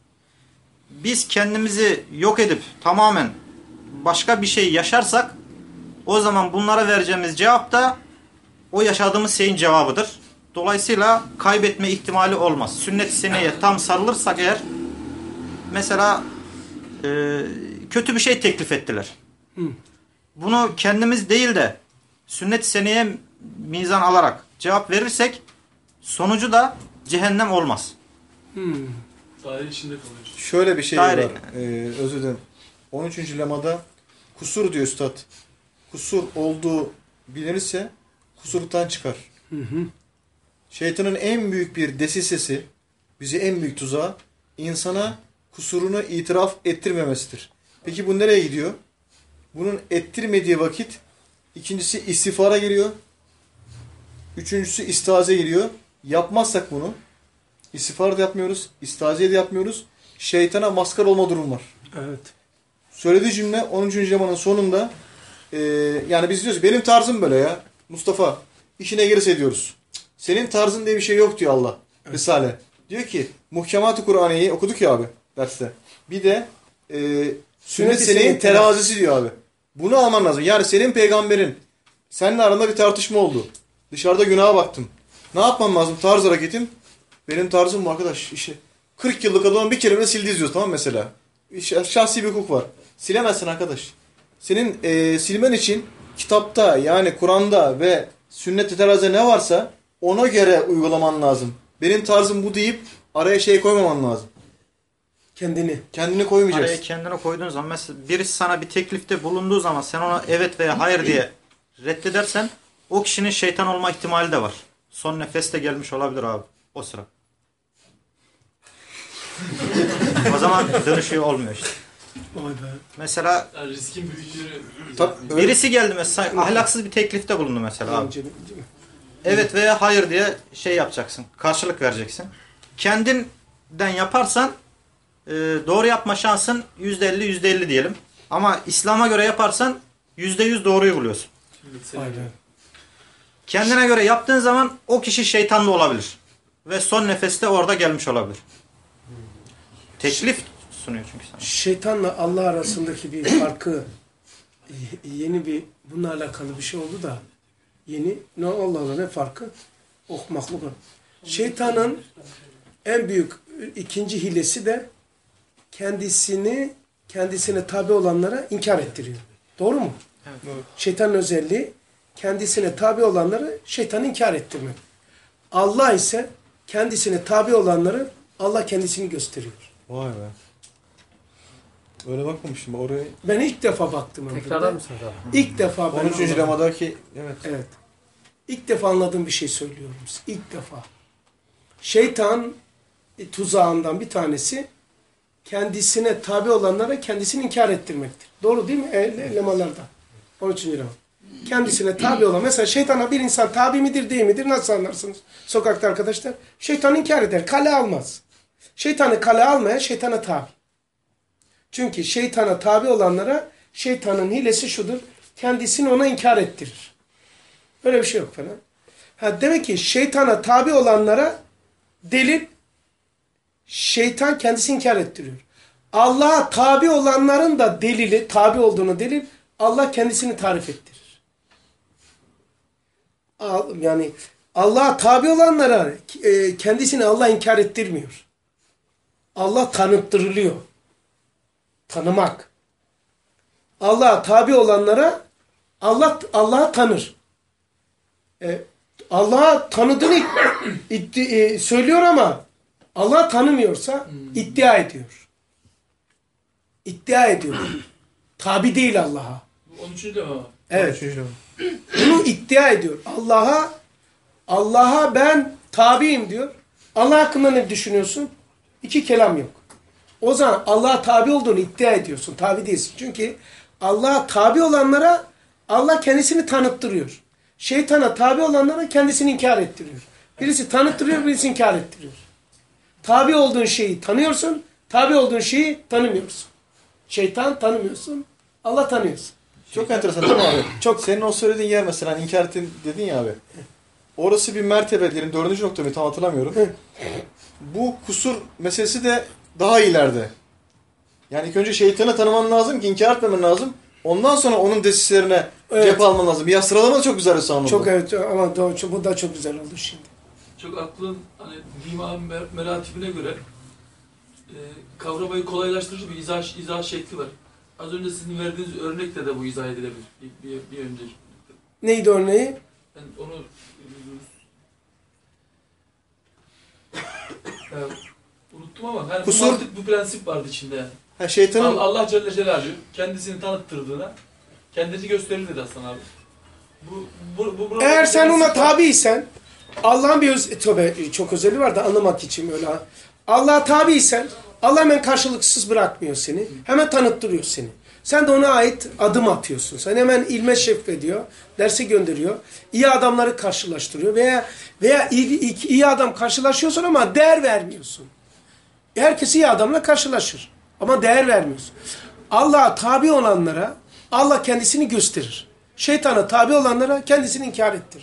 Biz kendimizi yok edip tamamen başka bir şey yaşarsak o zaman bunlara vereceğimiz cevap da o yaşadığımız şeyin cevabıdır. Dolayısıyla kaybetme ihtimali olmaz. Sünnet-i seneye tam sarılırsak eğer, mesela e, kötü bir şey teklif ettiler. Hı. Bunu kendimiz değil de sünnet-i seneye mizan alarak cevap verirsek sonucu da cehennem olmaz. Hmm. Daire içinde kalıyor. Şöyle bir şey Daire. var. Ee, özür dilerim. on üçüncü lemada kusur diyor üstad. Kusur olduğu bilinirse kusurluktan çıkar. Hı hı. Şeytanın en büyük bir desisesi, bize en büyük tuzağı insana kusurunu itiraf ettirmemesidir. Peki bu nereye gidiyor? Bunun ettirmediği vakit ikincisi istiğfara geliyor. Üçüncüsü istiaze geliyor. Yapmazsak bunu, istiğfar da yapmıyoruz, istiazeyi de yapmıyoruz. Şeytana maskar olma durum var. Evet. Söylediği cümle on üçüncü lemanın sonunda e, yani biz diyoruz benim tarzım böyle ya. Mustafa işine gelirse diyoruz. Senin tarzın diye bir şey yok diyor Allah. Evet. Risale. Diyor ki muhkemat-ı Kur'aniye'yi okuduk ya abi derste. Bir de e, sünnet seneyin terazisi diyor abi. Bunu alman lazım. Yani senin peygamberin seninle aranda bir tartışma oldu. Dışarıda günaha baktım. Ne yapmam lazım? Tarz hareketim. Benim tarzım bu arkadaş. İşte kırk yıllık adamın bir kelimede sildi diyoruz tamam mesela. Şahsi bir hukuk var. Silemezsin arkadaş. Senin e, silmen için kitapta yani Kur'an'da ve sünnet-i terazide ne varsa ona göre uygulaman lazım. Benim tarzım bu deyip araya şey koymaman lazım. Kendini. Kendini koymayacaksın. Araya kendine koyduğun zaman, mesela birisi sana bir teklifte bulunduğu zaman sen ona evet veya hayır diye reddedersen o kişinin şeytan olma ihtimali de var. Son nefeste gelmiş olabilir abi o sıra. O zaman dönüşü olmuyor işte. Vay be. Mesela Yani riskin büyüklüğünü... Tabii, öyle- birisi geldi mesela ahlaksız bir teklifte bulundu mesela abi. Bence- değil mi? Evet veya hayır diye şey yapacaksın. Karşılık vereceksin. Kendinden yaparsan e, doğru yapma şansın yüzde elli yüzde elli diyelim. Ama İslam'a göre yaparsan yüzde yüz doğruyu buluyorsun. Vay be. Kendine göre yaptığın zaman o kişi şeytanlı olabilir. Ve son nefeste orada gelmiş olabilir. Teklif sunuyor çünkü sana. Şeytanla Allah arasındaki bir farkı yeni bir bununla alakalı bir şey oldu da yeni ne Allah Allah ne farkı? Oh mahluk. Şeytanın en büyük ikinci hilesi de kendisini kendisine tabi olanlara inkar ettiriyor. Doğru mu? Evet. Şeytanın özelliği kendisine tabi olanları şeytanı inkar ettirmek. Allah ise kendisine tabi olanları Allah kendisini gösteriyor. Vay be. Öyle bakmamıştım oraya. Ben ilk defa baktım. Tekrarlar mısınız abi? İlk defa ben on üçüncü anladım. lemadaki evet. Evet. İlk defa anladığım bir şey söylüyorum size. İlk defa. Şeytan tuzağından bir tanesi kendisine tabi olanlara kendisini inkar ettirmektir. Doğru değil mi? E, lemalarda. on üçüncü lema. Kendisine tabi olan. Mesela şeytana bir insan tabi midir değil midir? Nasıl anlarsınız? Sokakta arkadaşlar. Şeytanı inkar eder. Kale almaz. Şeytanı kale almaya şeytana tabi. Çünkü şeytana tabi olanlara şeytanın hilesi şudur. Kendisini ona inkar ettirir. Öyle bir şey yok falan. Ha, demek ki şeytana tabi olanlara delil şeytan kendisi inkar ettiriyor. Allah'a tabi olanların da delili, tabi olduğunu delil Allah kendisini tarif ettirir. Yani Allah'a tabi olanlara kendisini Allah inkar ettirmiyor. Allah tanıttırılıyor. Tanımak. Allah'a tabi olanlara Allah Allah'a tanır. E, Allah'a tanıdığını iddi, e, söylüyor ama Allah tanımıyorsa iddia ediyor. İddia ediyor. Tabi değil Allah'a. on üçüncü lema. Evet. Bunu iddia ediyor. Allah'a Allah'a ben tabiyim diyor. Allah hakkında ne düşünüyorsun? İki kelam yok. O zaman Allah'a tabi olduğunu iddia ediyorsun. Tabi değilsin. Çünkü Allah'a tabi olanlara Allah kendisini tanıttırıyor. Şeytana tabi olanlara kendisini inkar ettiriyor. Birisi tanıttırıyor, birisi inkar ettiriyor. Tabi olduğun şeyi tanıyorsun, tabi olduğun şeyi tanımıyorsun. Şeytan tanımıyorsun, Allah tanıyorsun. Çok enteresan değil mi abi? Çok. Senin o söylediğin yer mesela hani inkar ettin dedin ya abi. Orası bir mertebe diyelim. Dördüncü nokta mı tam hatırlamıyorum. Bu kusur meselesi de daha ileride. Yani ilk önce şeytanı tanıman lazım ki inkar etmemen lazım. Ondan sonra onun desislerine Evet. cephe alman lazım. Ya sıralama da çok güzel anladım. Çok evet ama doğru, bu da çok güzel oldu şimdi. Çok aklın hani dima mer meratibine göre e, kavramayı kolaylaştırıcı bir izah, izah şekli var. Az önce sizin verdiğiniz örnekle de bu izah edilebilir. Bir, bir, bir önceki. Neydi örneği? Ben onu e, unuttum ama yani Kusur- bu mantık, bu prensip vardı içinde yani. Ha, şeytanın Allah, Allah Celle Celaluhu kendisini tanıttırdığına kendisi gösterir dedi Hasan abi. Bu, bu, bu, bu Eğer sen ona prensip var. tabiysen, Allah'ın bir öz, tövbe, çok özeli var da anlamak için öyle. Allah'a tabiysen, Allah hemen karşılıksız bırakmıyor seni. Hemen tanıttırıyor seni. Sen de ona ait adım atıyorsun. Sen hemen ilme şefkediyor, derse gönderiyor. İyi adamları karşılaştırıyor veya veya iyi, iyi, iyi adam karşılaşıyorsun ama değer vermiyorsun. Herkes iyi adamla karşılaşır ama değer vermiyorsun. Allah'a tabi olanlara Allah kendisini gösterir. Şeytana tabi olanlara kendisini inkar ettirir.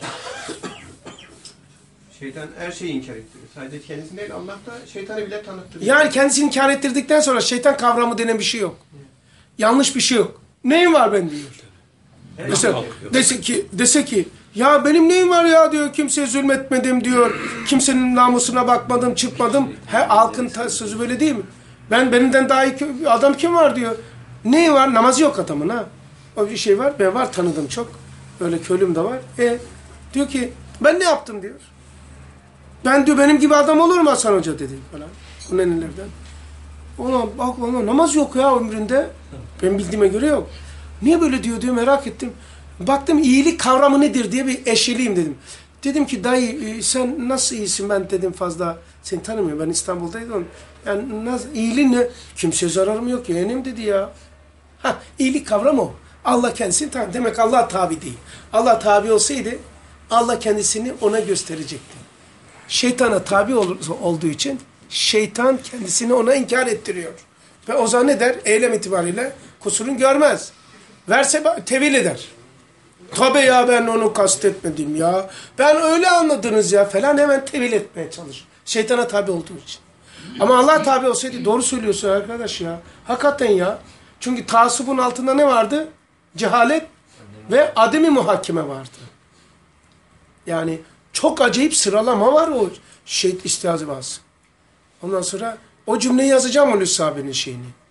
Şeytan her şeyi inkar ettiriyor. Sadece kendisini değil, Allah da şeytanı bile tanıttırıyor. Yani kendisini inkar ettirdikten sonra şeytan kavramı denen bir şey yok. Yanlış bir şey yok. Neyim var ben diyor. Dese, dese ki, dese ki ya benim neyim var ya diyor, kimseye zulmetmedim diyor. Kimsenin namusuna bakmadım, çıkmadım. He, halkın sözü böyle değil mi? Ben benimden daha iyi adam kim var diyor. Neyi var? Namazı yok adamın ha. O bir şey var. Ben var tanıdım çok. Öyle köylüm de var. E diyor ki ben ne yaptım diyor. Ben diyor benim gibi adam olur mu Hasan Hoca dedi falan. O nenelerden. Ona bak ona namaz yok ya ömründe. Ben bildiğime göre yok. Niye böyle diyor diyor merak ettim. Baktım iyilik kavramı nedir diye bir eşeliyim dedim. Dedim ki dayı sen nasıl iyisin, ben dedim fazla seni tanımıyorum. Ben İstanbul'daydım. Yani nasıl, iyiliğin ne? Kimseye zararım yok yeğenim dedi ya. Ha, iyilik kavramı o. Allah kendisini tabi. Demek Allah tabi değil. Allah tabi olsaydı Allah kendisini ona gösterecekti. Şeytana tabi ol, olduğu için şeytan kendisini ona inkar ettiriyor. Ve o zaman ne der? Eylem itibariyle kusurunu görmez. Verse tevil eder. Tabi ya ben onu kastetmedim ya. Ben öyle anladınız ya falan hemen tevil etmeye çalışır. Şeytana tabi olduğu için. Ama Allah tabi olsaydı doğru söylüyorsun arkadaş ya. Hakikaten ya. Çünkü taassubun altında ne vardı? Cehalet ve ademi muhakeme vardı. Yani çok acayip sıralama var o şey istihazı bazı. Ondan sonra o cümleyi yazacağım o Lüs sahabenin şeyini.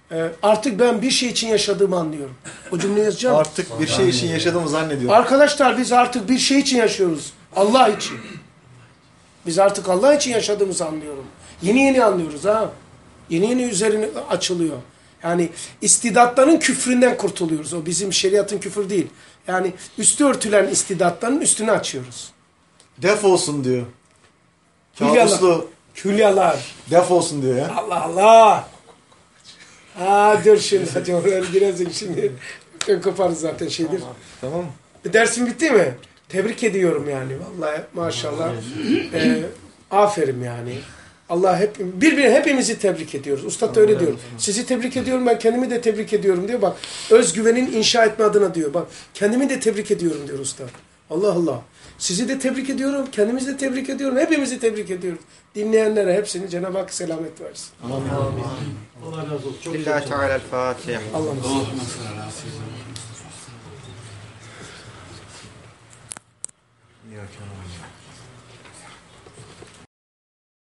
Ee, artık ben bir şey için yaşadığımı anlıyorum. O cümleyi yazacağım. Artık bir şey için yaşadığımı zannediyorum. Arkadaşlar biz artık bir şey için yaşıyoruz. Allah için. Biz artık Allah için yaşadığımızı anlıyorum. Yeni yeni anlıyoruz ha. Yeni yeni üzerine açılıyor. Yani istidatların küfründen kurtuluyoruz. O bizim şeriatın küfür değil. Yani üstü örtülen istidatların üstünü açıyoruz. Def olsun diyor. Hülyalar. Kabuslu Külyalar. def olsun diyor ya. Allah Allah. Aa dur şimdi. Hadi oraya girelim şimdi. Ön koparız zaten şeydir. Tamam mı? Dersin bitti mi? Tebrik ediyorum yani. Vallahi maşallah. Ee, aferin yani. Allah hep birbirine hepimizi tebrik ediyoruz. Usta da öyle diyor. Sizi tebrik ediyorum, ben kendimi de tebrik ediyorum diyor. Bak özgüvenin inşa etme adına diyor. Bak kendimi de tebrik ediyorum diyor usta. Allah Allah. Sizi de tebrik ediyorum, kendimizi de tebrik ediyorum. Hepimizi tebrik ediyoruz. Dinleyenlere hepsini Cenab-ı Hak selamet versin. Amin. Allah razı olsun. Çok Lillahi Teala'l Fatiha. Allah'ım. Allahümme salli ala seyyidina. İyi akşamlar.